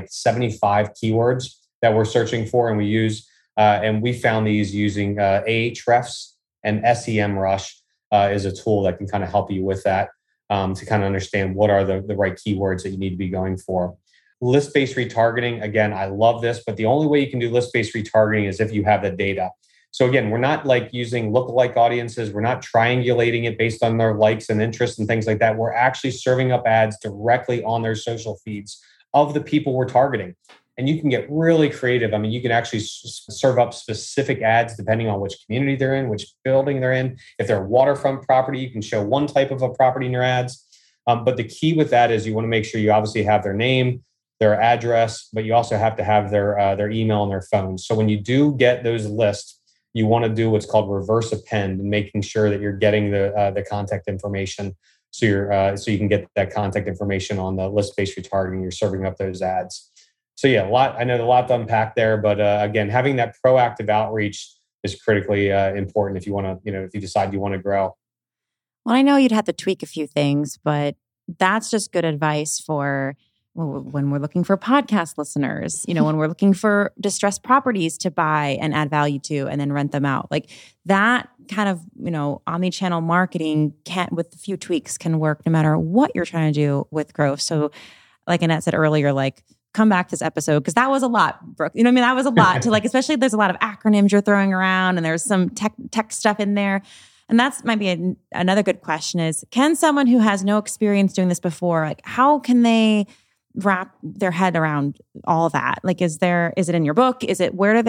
[SPEAKER 3] 75 keywords that we're searching for, and we use and we found these using Ahrefs and SEMrush is a tool that can kind of help you with that to kind of understand what are the right keywords that you need to be going for. List-based retargeting, again, I love this, but the only way you can do list-based retargeting is if you have the data. So again, we're not using lookalike audiences. We're not triangulating it based on their likes and interests and things like that. We're actually serving up ads directly on their social feeds of the people we're targeting. And you can get really creative. I mean, you can actually serve up specific ads depending on which community they're in, which building they're in. If they're a waterfront property, you can show one type of a property in your ads. But the key with that is you want to make sure you obviously have their name, their address, but you also have to have their email and their phone. So when you do get those lists, you want to do what's called reverse append and making sure that you're getting the contact information. So you can get that contact information on the list-based retargeting. You're serving up those ads. So yeah, I know a lot to unpack there, but again, having that proactive outreach is critically important if you want to, if you decide you want to grow.
[SPEAKER 1] Well, I know you'd have to tweak a few things, but that's just good advice for when we're looking for podcast listeners, when we're looking for distressed properties to buy and add value to and then rent them out. Like that kind of, omni-channel marketing with a few tweaks can work no matter what you're trying to do with growth. So like Annette said earlier, come back to this episode because that was a lot, Brooke. That was a lot to especially there's a lot of acronyms you're throwing around and there's some tech stuff in there. And that's might be another good question is, can someone who has no experience doing this before, how can they wrap their head around all that? Is it in your book? Is it or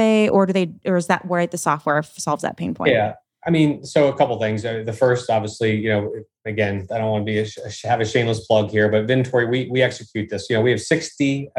[SPEAKER 1] is that where the software solves that pain point?
[SPEAKER 3] Yeah. I mean, so a couple things. The first, obviously, again, I don't want to have a shameless plug here, but Vintory, we execute this. We have 60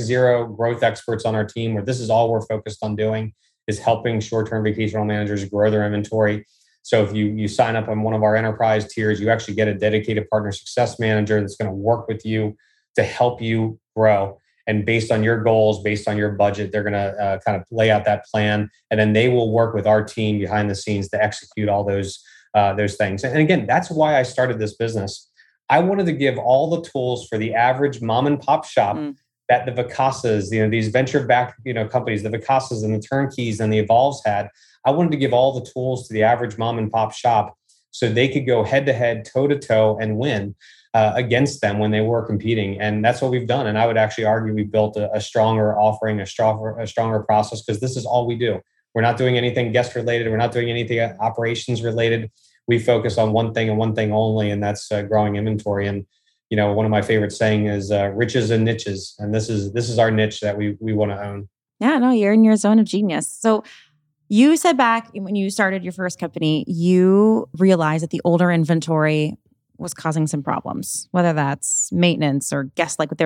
[SPEAKER 3] growth experts on our team where this is all we're focused on doing is helping short-term vacation rental managers grow their inventory. So if you sign up on one of our enterprise tiers, you actually get a dedicated partner success manager that's going to work with you to help you grow. And based on your goals, based on your budget, they're going to kind of lay out that plan. And then they will work with our team behind the scenes to execute all those things. And again, that's why I started this business. I wanted to give all the tools for the average mom and pop shop that the Vicasas, these venture-backed, companies, the Vicasas and the Turnkeys and the Evolves had. I wanted to give all the tools to the average mom and pop shop so they could go head-to-head, toe-to-toe and win against them when they were competing. And that's what we've done. And I would actually argue we built a stronger offering, a stronger process, because this is all we do. We're not doing anything guest related. We're not doing anything operations related. We focus on one thing and one thing only, and that's growing inventory. And, one of my favorite saying is riches and niches. And this is our niche that we want to own.
[SPEAKER 1] Yeah, no, you're in your zone of genius. So you said back when you started your first company, you realized that the older inventory was causing some problems, whether that's maintenance or guests, with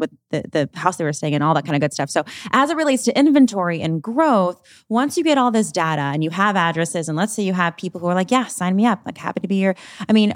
[SPEAKER 1] the house they were staying in, all that kind of good stuff. So as it relates to inventory and growth, once you get all this data and you have addresses, and let's say you have people who are yeah, sign me up, happy to be here. I mean,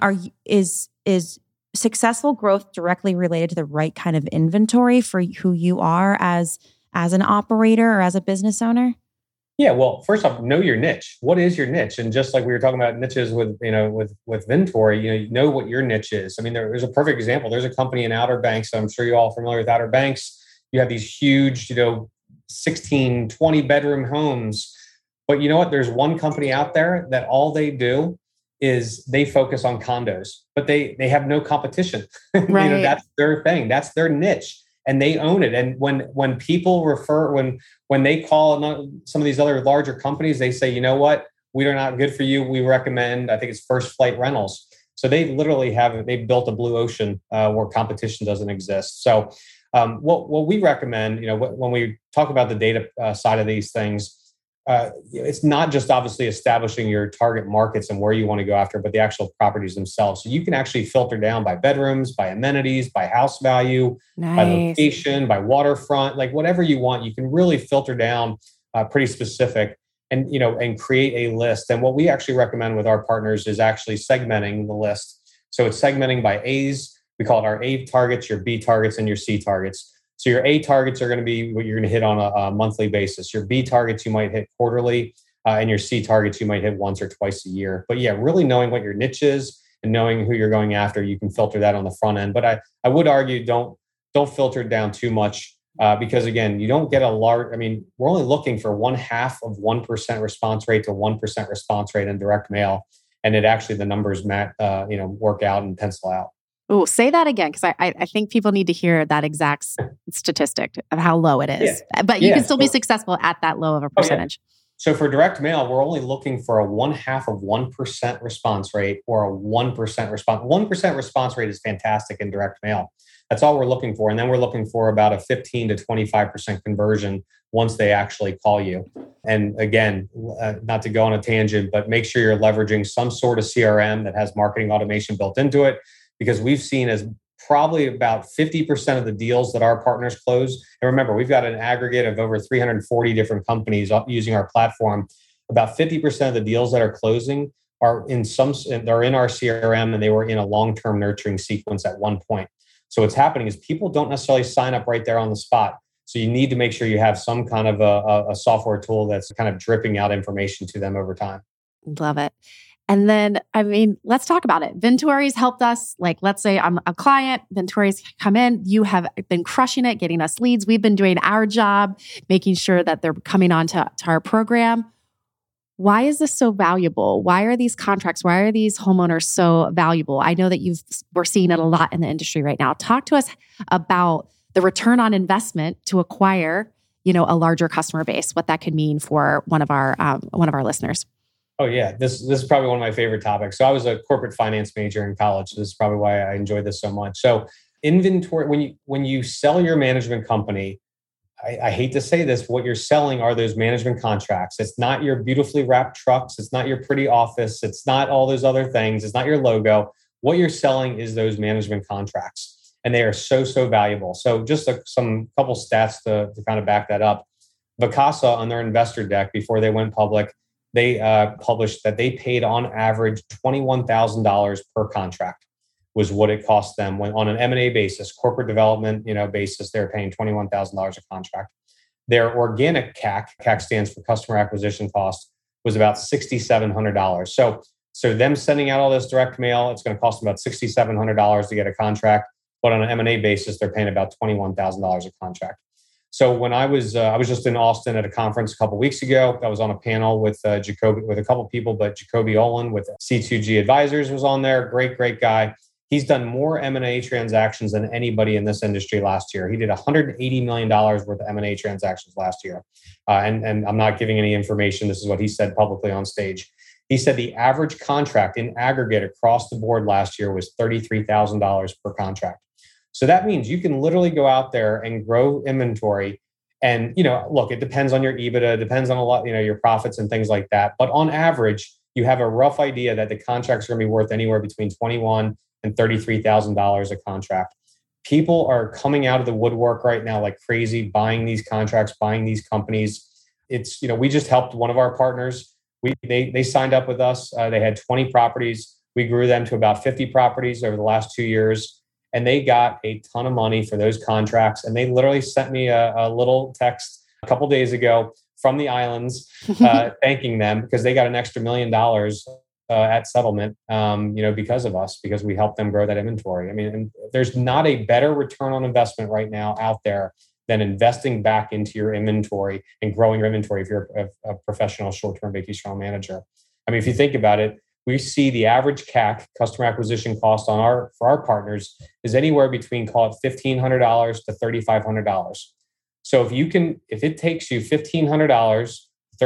[SPEAKER 1] is successful growth directly related to the right kind of inventory for who you are as an operator or as a business owner?
[SPEAKER 3] Yeah, well, first off, know your niche. What is your niche? And just like we were talking about niches with Vintory, you know what your niche is. I mean, there's a perfect example. There's a company in Outer Banks. I'm sure you're all familiar with Outer Banks. You have these huge, 16, 20 bedroom homes. But you know what? There's one company out there that all they do is they focus on condos, but they have no competition.
[SPEAKER 2] Right.
[SPEAKER 3] That's their thing. That's their niche, and they own it. And when people refer, when they call some of these other larger companies, they say, you know what? We are not good for you. We recommend, I think it's First Flight Rentals. So they literally they've built a blue ocean where competition doesn't exist. So what we recommend, when we talk about the data side of these things, it's not just obviously establishing your target markets and where you want to go after, but the actual properties themselves. So you can actually filter down by bedrooms, by amenities, by house value, by location, by waterfront, like whatever you want. You can really filter down pretty specific and create a list. And what we actually recommend with our partners is actually segmenting the list. So it's segmenting by A's. We call it our A targets, your B targets, and your C targets. So your A targets are going to be what you're going to hit on a monthly basis. Your B targets you might hit quarterly, and your C targets you might hit once or twice a year. But yeah, really knowing what your niche is and knowing who you're going after, you can filter that on the front end. But I would argue don't filter it down too much because again, you don't get a large. I mean, we're only looking for 1/2 of 1% response rate to 1% response rate in direct mail, and it actually the numbers work out and pencil out.
[SPEAKER 2] Oh, say that again, because I think people need to hear that exact statistic of how low it is. Yeah. But you can still be successful at that low of a percentage.
[SPEAKER 3] So for direct mail, we're only looking for a 1/2 of 1% response rate or a 1% response. 1% response rate is fantastic in direct mail. That's all we're looking for. And then we're looking for about a 15 to 25% conversion once they actually call you. And again, not to go on a tangent, but make sure you're leveraging some sort of CRM that has marketing automation built into it. Because we've seen as probably about 50% of the deals that our partners close. And remember, we've got an aggregate of over 340 different companies using our platform. About 50% of the deals that are closing are they're in our CRM and they were in a long-term nurturing sequence at one point. So what's happening is people don't necessarily sign up right there on the spot. So you need to make sure you have some kind of a software tool that's kind of dripping out information to them over time.
[SPEAKER 2] Love it. And then, let's talk about it. Venturi's helped us. Like, let's say I'm a client, Venturi's come in. You have been crushing it, getting us leads. We've been doing our job, making sure that they're coming on to our program. Why is this so valuable? Why are these contracts, why are these homeowners so valuable? I know that we're seeing it a lot in the industry right now. Talk to us about the return on investment to acquire, a larger customer base, what that could mean for one of our listeners.
[SPEAKER 3] Oh yeah, this is probably one of my favorite topics. So I was a corporate finance major in college. So this is probably why I enjoy this so much. So inventory, when you sell your management company, I hate to say this, what you're selling are those management contracts. It's not your beautifully wrapped trucks. It's not your pretty office. It's not all those other things. It's not your logo. What you're selling is those management contracts, and they are so valuable. So just couple stats to kind of back that up. Vacasa on their investor deck before they went public, they published that they paid on average $21,000 per contract was what it cost them when on an M&A basis, corporate development, basis, they're paying $21,000 a contract. Their organic CAC stands for customer acquisition cost, was about $6,700. So them sending out all this direct mail, it's going to cost them about $6,700 to get a contract. But on an M&A basis, they're paying about $21,000 a contract. So when I was just in Austin at a conference a couple of weeks ago, I was on a panel with Jacoby, with a couple of people, but Jacoby Olin with C2G Advisors was on there. Great guy. He's done more M&A transactions than anybody in this industry last year. He did $180 million worth of M&A transactions last year. And I'm not giving any information. This is what he said publicly on stage. He said the average contract in aggregate across the board last year was $33,000 per contract. So that means you can literally go out there and grow inventory. And, look, it depends on your EBITDA, it depends on a lot, your profits and things like that. But on average, you have a rough idea that the contracts are going to be worth anywhere between $21,000 and $33,000 a contract. People are coming out of the woodwork right now like crazy, buying these contracts, buying these companies. It's, we just helped one of our partners. They signed up with us. They had 20 properties. We grew them to about 50 properties over the last 2 years. And they got a ton of money for those contracts. And they literally sent me a little text a couple of days ago from the islands, thanking them because they got an extra $1 million at settlement, because of us, because we helped them grow that inventory. I mean, and there's not a better return on investment right now out there than investing back into your inventory and growing your inventory if you're a professional short-term vacation rental manager. I mean, if you think about it, we see the average CAC, customer acquisition cost for our partners, is anywhere between, call it $1,500 to $3,500. So if it takes you $1,500,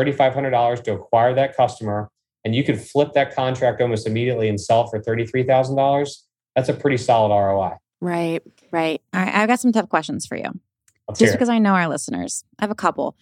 [SPEAKER 3] $3,500 to acquire that customer, and you could flip that contract almost immediately and sell for $33,000, that's a pretty solid ROI.
[SPEAKER 2] Right.
[SPEAKER 1] All right, I've got some tough questions for you. Just because I know our listeners. I have a couple.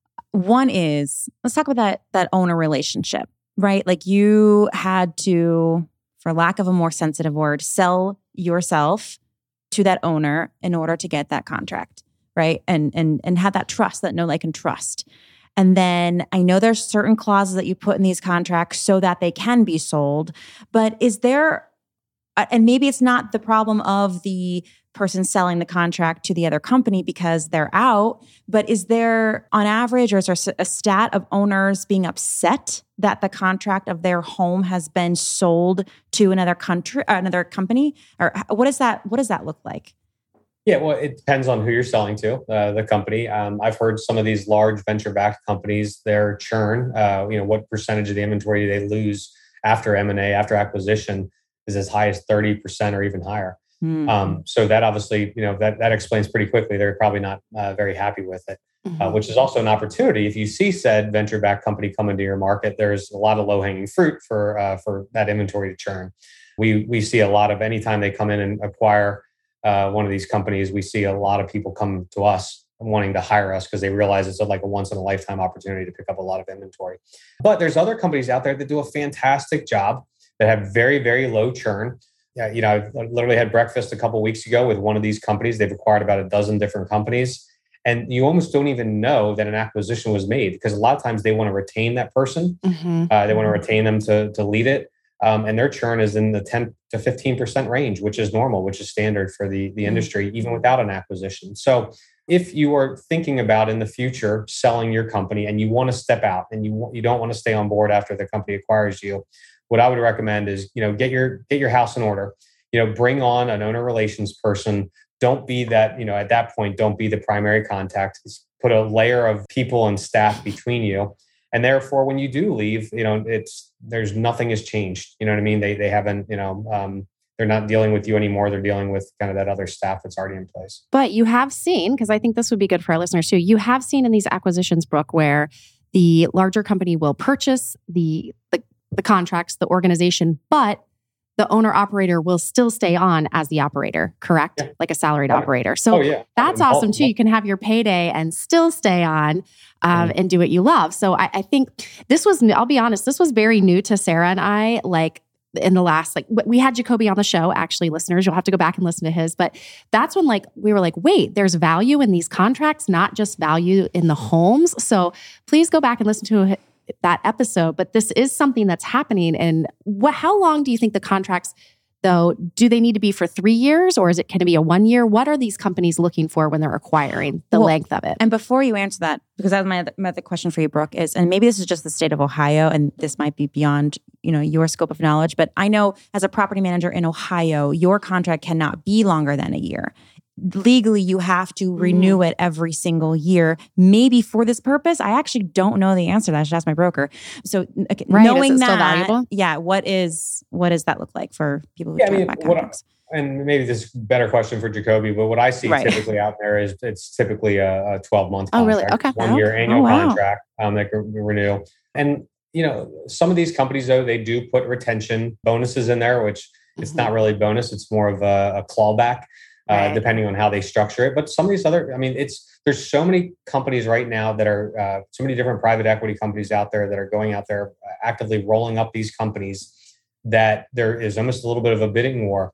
[SPEAKER 1] One is, let's talk about that owner relationship, right? Like you had to, for lack of a more sensitive word, sell yourself to that owner in order to get that contract, right? And have that trust, that know, like, and trust. And then I know there's certain clauses that you put in these contracts so that they can be sold, but is there, and maybe it's not the problem of the person selling the contract to the other company because they're out, but is there on average, or is there a stat of owners being upset that the contract of their home has been sold to another company? Or what does that look like?
[SPEAKER 3] Yeah, well, it depends on who you're selling to, the company. I've heard some of these large venture-backed companies, their churn, what percentage of the inventory they lose after M&A, after acquisition, is as high as 30% or even higher. Mm-hmm. So that obviously, that explains pretty quickly they're probably not very happy with it, which is also an opportunity. If you see said venture-backed company come into your market, there's a lot of low-hanging fruit for that inventory to churn. We see a lot of, anytime they come in and acquire one of these companies, we see a lot of people come to us wanting to hire us because they realize it's like a once in a lifetime opportunity to pick up a lot of inventory. But there's other companies out there that do a fantastic job that have very, very low churn. I literally had breakfast a couple of weeks ago with one of these companies. They've acquired about a dozen different companies. And you almost don't even know that an acquisition was made because a lot of times they want to retain that person. Mm-hmm. They want to retain them to lead it. And their churn is in the 10 to 15% range, which is normal, which is standard for the industry, even without an acquisition. So if you are thinking about in the future selling your company and you want to step out and you don't want to stay on board after the company acquires you, what I would recommend is, get your house in order, bring on an owner relations person. Don't be that, at that point, don't be the primary contact. Just put a layer of people and staff between you. And therefore, when you do leave, there's nothing has changed. You know what I mean? They haven't, they're not dealing with you anymore. They're dealing with kind of that other staff that's already in place.
[SPEAKER 2] But you have seen, because I think this would be good for our listeners too, you have seen in these acquisitions, Brooke, where the larger company will purchase the contracts, the organization, but the owner operator will still stay on as the operator, correct? Yeah. Like a salaried operator. So that's awesome too. You can have your payday and still stay on and do what you love. So I think this was, I'll be honest, this was very new to Sarah and I, like in the last, we had Jacoby on the show, actually, listeners, you'll have to go back and listen to his, but that's when we were like, wait, there's value in these contracts, not just value in the homes. So please go back and listen to that episode, but this is something that's happening. And how long do you think the contracts, though, do they need to be for 3 years or can it be a 1 year? What are these companies looking for when they're acquiring the length of it?
[SPEAKER 1] And before you answer that, because that was my other question for you, Brooke, is, and maybe this is just the state of Ohio, and this might be beyond, your scope of knowledge, but I know as a property manager in Ohio, your contract cannot be longer than a year. Legally, you have to renew it every single year. Maybe for this purpose, I actually don't know the answer to that. I should ask my broker. So, knowing that, still valuable? Yeah, what does that look like for people who turn back contracts?
[SPEAKER 3] And maybe this is a better question for Jacoby, but what I see typically out there is it's typically a 12-month contract.
[SPEAKER 2] Oh, really? Okay.
[SPEAKER 3] 1 year annual contract that can renew. And some of these companies, though, they do put retention bonuses in there, which it's not really a bonus. It's more of a clawback. Depending on how they structure it. But some of these there's so many companies right now that are, so many different private equity companies out there that are going out there actively rolling up these companies that there is almost a little bit of a bidding war.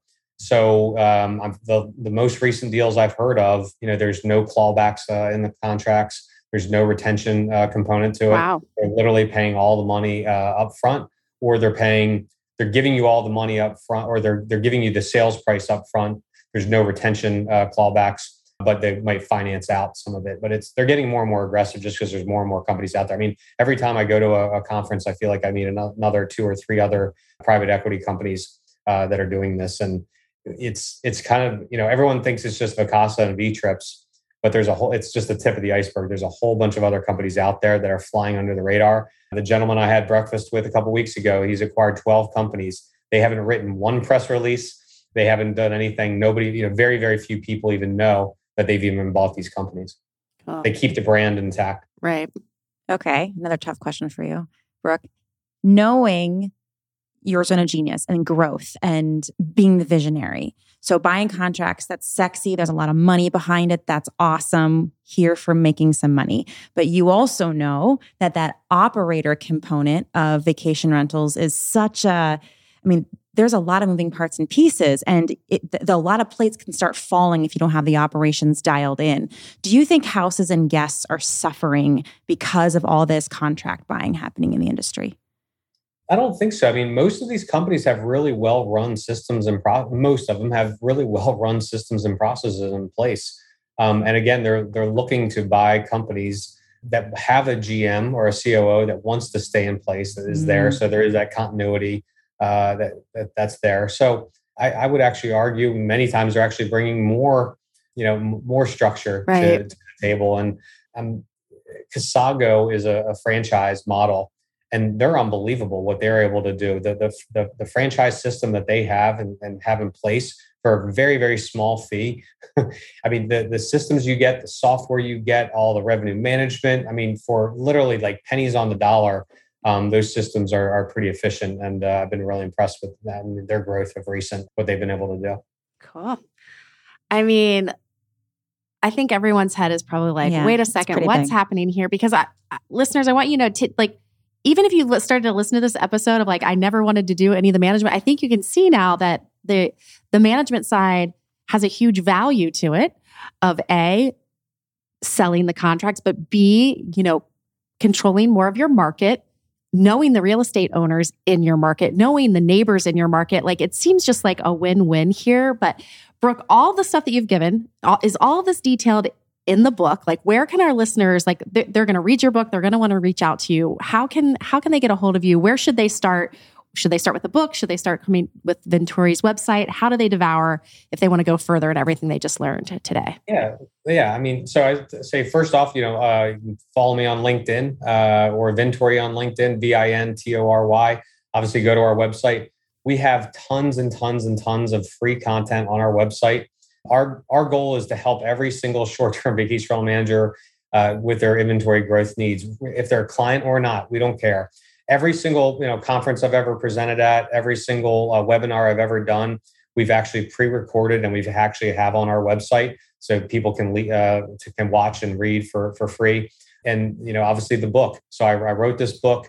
[SPEAKER 3] So the most recent deals I've heard of, there's no clawbacks in the contracts. There's no retention component to it.
[SPEAKER 2] Wow.
[SPEAKER 3] They're literally paying all the money up front, or they're giving you all the money up front, or they're giving you the sales price up front. There's no retention clawbacks, but they might finance out some of it. But they're getting more and more aggressive just because there's more and more companies out there. I mean, every time I go to a conference, I feel like I meet another 2 or 3 other private equity companies that are doing this. And it's kind of, everyone thinks it's just Vacasa and V-Trips. but it's just the tip of the iceberg. There's a whole bunch of other companies out there that are flying under the radar. The gentleman I had breakfast with a couple of weeks ago, he's acquired 12 companies. They haven't written one press release. They haven't done anything. Nobody, very, very few people even know that they've even bought these companies. Oh. They keep the brand intact.
[SPEAKER 2] Right.
[SPEAKER 1] Okay. Another tough question for you, Brooke. Knowing your zone of genius and growth and being the visionary. So buying contracts, that's sexy. There's a lot of money behind it. That's awesome. Here for making some money. But you also know that operator component of vacation rentals is there's a lot of moving parts and pieces, and a lot of plates can start falling if you don't have the operations dialed in. Do you think houses and guests are suffering because of all this contract buying happening in the industry?
[SPEAKER 3] I don't think so. Most of these companies have really well-run systems and most of them have really well-run systems and processes in place. And again, they're looking to buy companies that have a GM or a COO that wants to stay in place, that is there. So there is that continuity that's there. So I would actually argue many times they're actually bringing more structure to the table. And Casago is a franchise model. And they're unbelievable what they're able to do. The franchise system that they have and have in place for a very, very small fee. The systems you get, the software you get, all the revenue management. For literally like pennies on the dollar, those systems are pretty efficient. And I've been really impressed with that and their growth of recent, what they've been able to do.
[SPEAKER 2] Cool. I think everyone's head is probably like, wait a second, what's happening here? Because listeners, I want you to know, even if you started to listen to this episode of I never wanted to do any of the management, I think you can see now that the management side has a huge value to it of A, selling the contracts, but B, controlling more of your market, knowing the real estate owners in your market, knowing the neighbors in your market. It seems just like a win-win here. But Brooke, all the stuff that you've given, is all this detailed in the book? Where can our listeners, they're going to read your book, they're going to want to reach out to you. How can they get a hold of you? Where should they start? Should they start with the book? Should they start coming with Venturi's website? How do they devour if they want to go further at everything they just learned today?
[SPEAKER 3] Yeah. So I say first off, you can follow me on LinkedIn or Venturi on LinkedIn, Vintory. Obviously, go to our website. We have tons and tons and tons of free content on our website. Our goal is to help every single short-term vacation rental manager with their inventory growth needs. If they're a client or not, we don't care. Every single conference I've ever presented at, every single webinar I've ever done, we've actually pre-recorded and we've actually have on our website so people can watch and read for free. And obviously the book. So I wrote this book,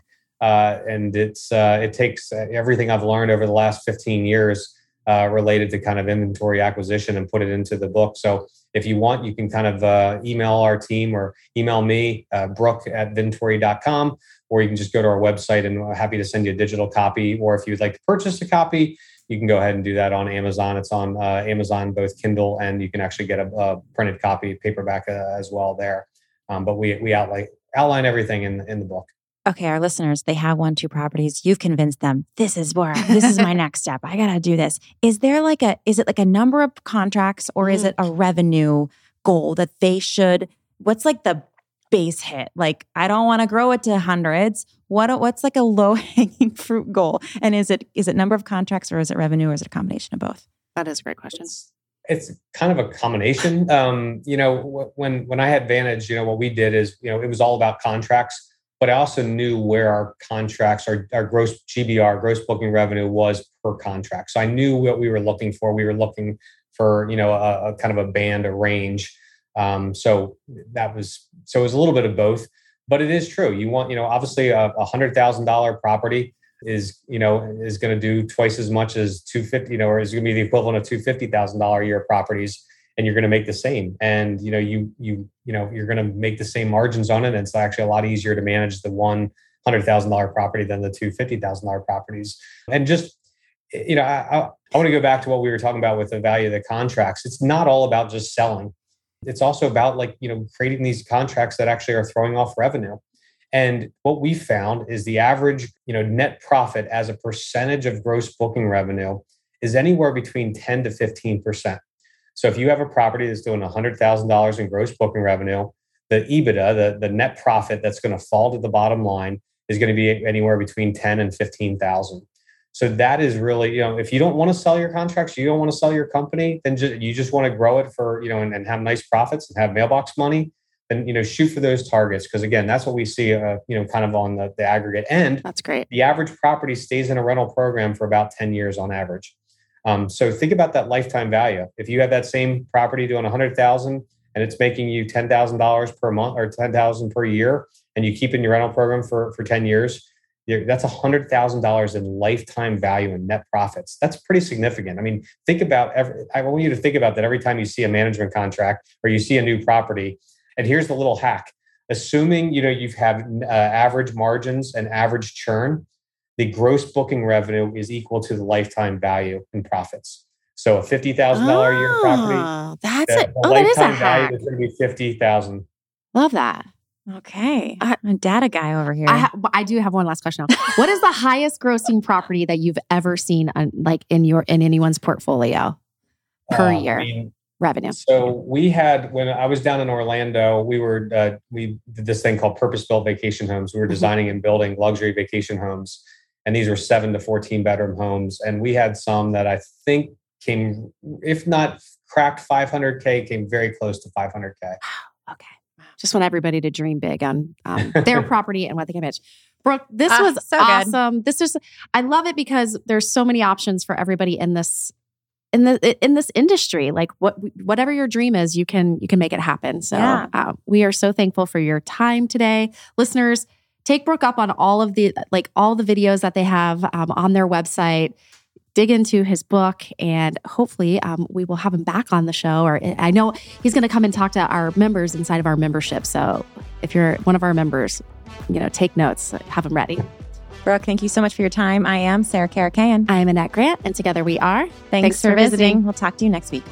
[SPEAKER 3] and it takes everything I've learned over the last 15 years. Related to kind of inventory acquisition and put it into the book. So if you want, you can kind of email our team or email me, brooke@venturi.com, or you can just go to our website and we're happy to send you a digital copy. Or if you'd like to purchase a copy, you can go ahead and do that on Amazon. It's on Amazon, both Kindle, and you can actually get a printed copy, paperback as well there. But we outline everything in the book.
[SPEAKER 1] Okay, our listeners, they have 1-2 properties. You've convinced them. This is my next step. I got to do this. Is it a number of contracts or is it a revenue goal that they should, what's the base hit? I don't want to grow it to hundreds. What's a low hanging fruit goal? And is it number of contracts or is it revenue or is it a combination of both?
[SPEAKER 2] That is a great question.
[SPEAKER 3] It's kind of a combination. When I had Vantage, what we did is, it was all about contracts. But I also knew where our contracts, our gross GBR, gross booking revenue was per contract. So I knew what we were looking for. We were looking for, a kind of a band, a range. So it was a little bit of both. But it is true. You want, obviously a $100,000 property is going to do twice as much as 250, or is going to be the equivalent of $250,000 a year properties. And you're going to make the same, and you're going to make the same margins on it. And it's actually a lot easier to manage the $100,000 property than the $250,000 properties. And just I want to go back to what we were talking about with the value of the contracts. It's not all about just selling. It's also about creating these contracts that actually are throwing off revenue. And what we found is the average net profit as a percentage of gross booking revenue is anywhere between 10 to 15%. So if you have a property that's doing $100,000 in gross booking revenue, the EBITDA, the net profit that's going to fall to the bottom line is going to be anywhere between 10 and 15,000. So that is really, if you don't want to sell your contracts, you don't want to sell your company, then you just want to grow it for, and have nice profits and have mailbox money, then, shoot for those targets. Because again, that's what we see, kind of on the aggregate end.
[SPEAKER 2] That's great.
[SPEAKER 3] The average property stays in a rental program for about 10 years on average. So think about that lifetime value. If you have that same property doing 100,000 and it's making you $10,000 per month or 10,000 per year, and you keep in your rental program for 10 years, that's $100,000 in lifetime value in net profits. That's pretty significant. I mean, I want you to think about that every time you see a management contract or you see a new property. And here's the little hack. Assuming, you've had average margins and average churn, the gross booking revenue is equal to the lifetime value in profits. So a $50,000 a year property, the lifetime value is going to be $50,000.
[SPEAKER 2] Love that.
[SPEAKER 1] Okay. I'm a data guy over here.
[SPEAKER 2] I do have one last question now. What is the highest grossing property that you've ever seen in anyone's portfolio per year revenue?
[SPEAKER 3] So we had, when I was down in Orlando, we did this thing called purpose-built vacation homes. We were designing and building luxury vacation homes. And these were 7 to 14 bedroom homes. And we had some that I think came, if not cracked 500K, came very close to 500K.
[SPEAKER 2] Okay. Just want everybody to dream big on their property and what they can manage. Brooke, this was so awesome. Good. I love it because there's so many options for everybody in this industry. Like whatever your dream is, you can make it happen. So we are so thankful for your time today, listeners. Take Brooke up on all the videos that they have on their website. Dig into his book, and hopefully we will have him back on the show. Or I know he's going to come and talk to our members inside of our membership. So if you're one of our members, take notes, have them ready.
[SPEAKER 1] Brooke, thank you so much for your time. I am Sarah Karakayan.
[SPEAKER 2] I am Annette Grant, and together we are
[SPEAKER 1] Thanks for visiting. We'll talk to you next week.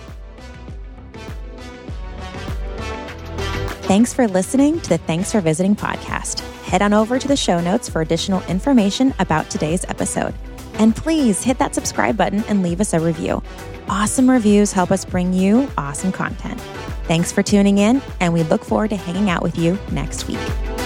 [SPEAKER 1] Thanks for listening to the Thanks for Visiting podcast. Head on over to the show notes for additional information about today's episode. And please hit that subscribe button and leave us a review. Awesome reviews help us bring you awesome content. Thanks for tuning in, and we look forward to hanging out with you next week.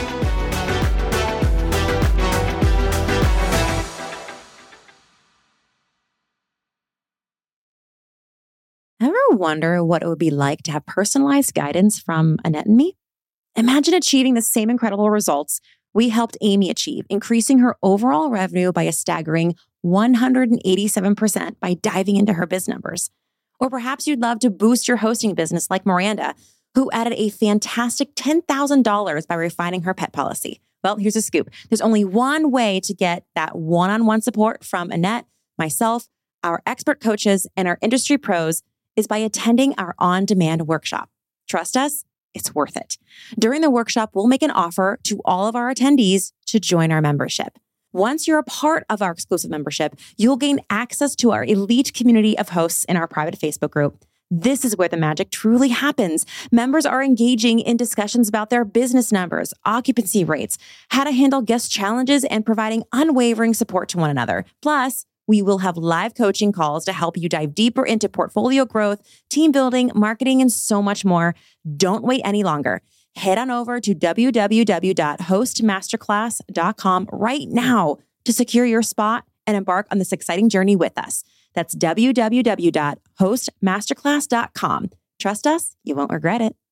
[SPEAKER 1] Ever wonder what it would be like to have personalized guidance from Annette and me? Imagine achieving the same incredible results we helped Amy achieve, increasing her overall revenue by a staggering 187% by diving into her biz numbers. Or perhaps you'd love to boost your hosting business like Miranda, who added a fantastic $10,000 by refining her pet policy. Well, here's a scoop. There's only one way to get that one-on-one support from Annette, myself, our expert coaches, and our industry pros is by attending our on-demand workshop. Trust us, it's worth it. During the workshop, we'll make an offer to all of our attendees to join our membership. Once you're a part of our exclusive membership, you'll gain access to our elite community of hosts in our private Facebook group. This is where the magic truly happens. Members are engaging in discussions about their business numbers, occupancy rates, how to handle guest challenges, and providing unwavering support to one another. Plus, we will have live coaching calls to help you dive deeper into portfolio growth, team building, marketing, and so much more. Don't wait any longer. Head on over to www.hostmasterclass.com right now to secure your spot and embark on this exciting journey with us. That's www.hostmasterclass.com. Trust us, you won't regret it.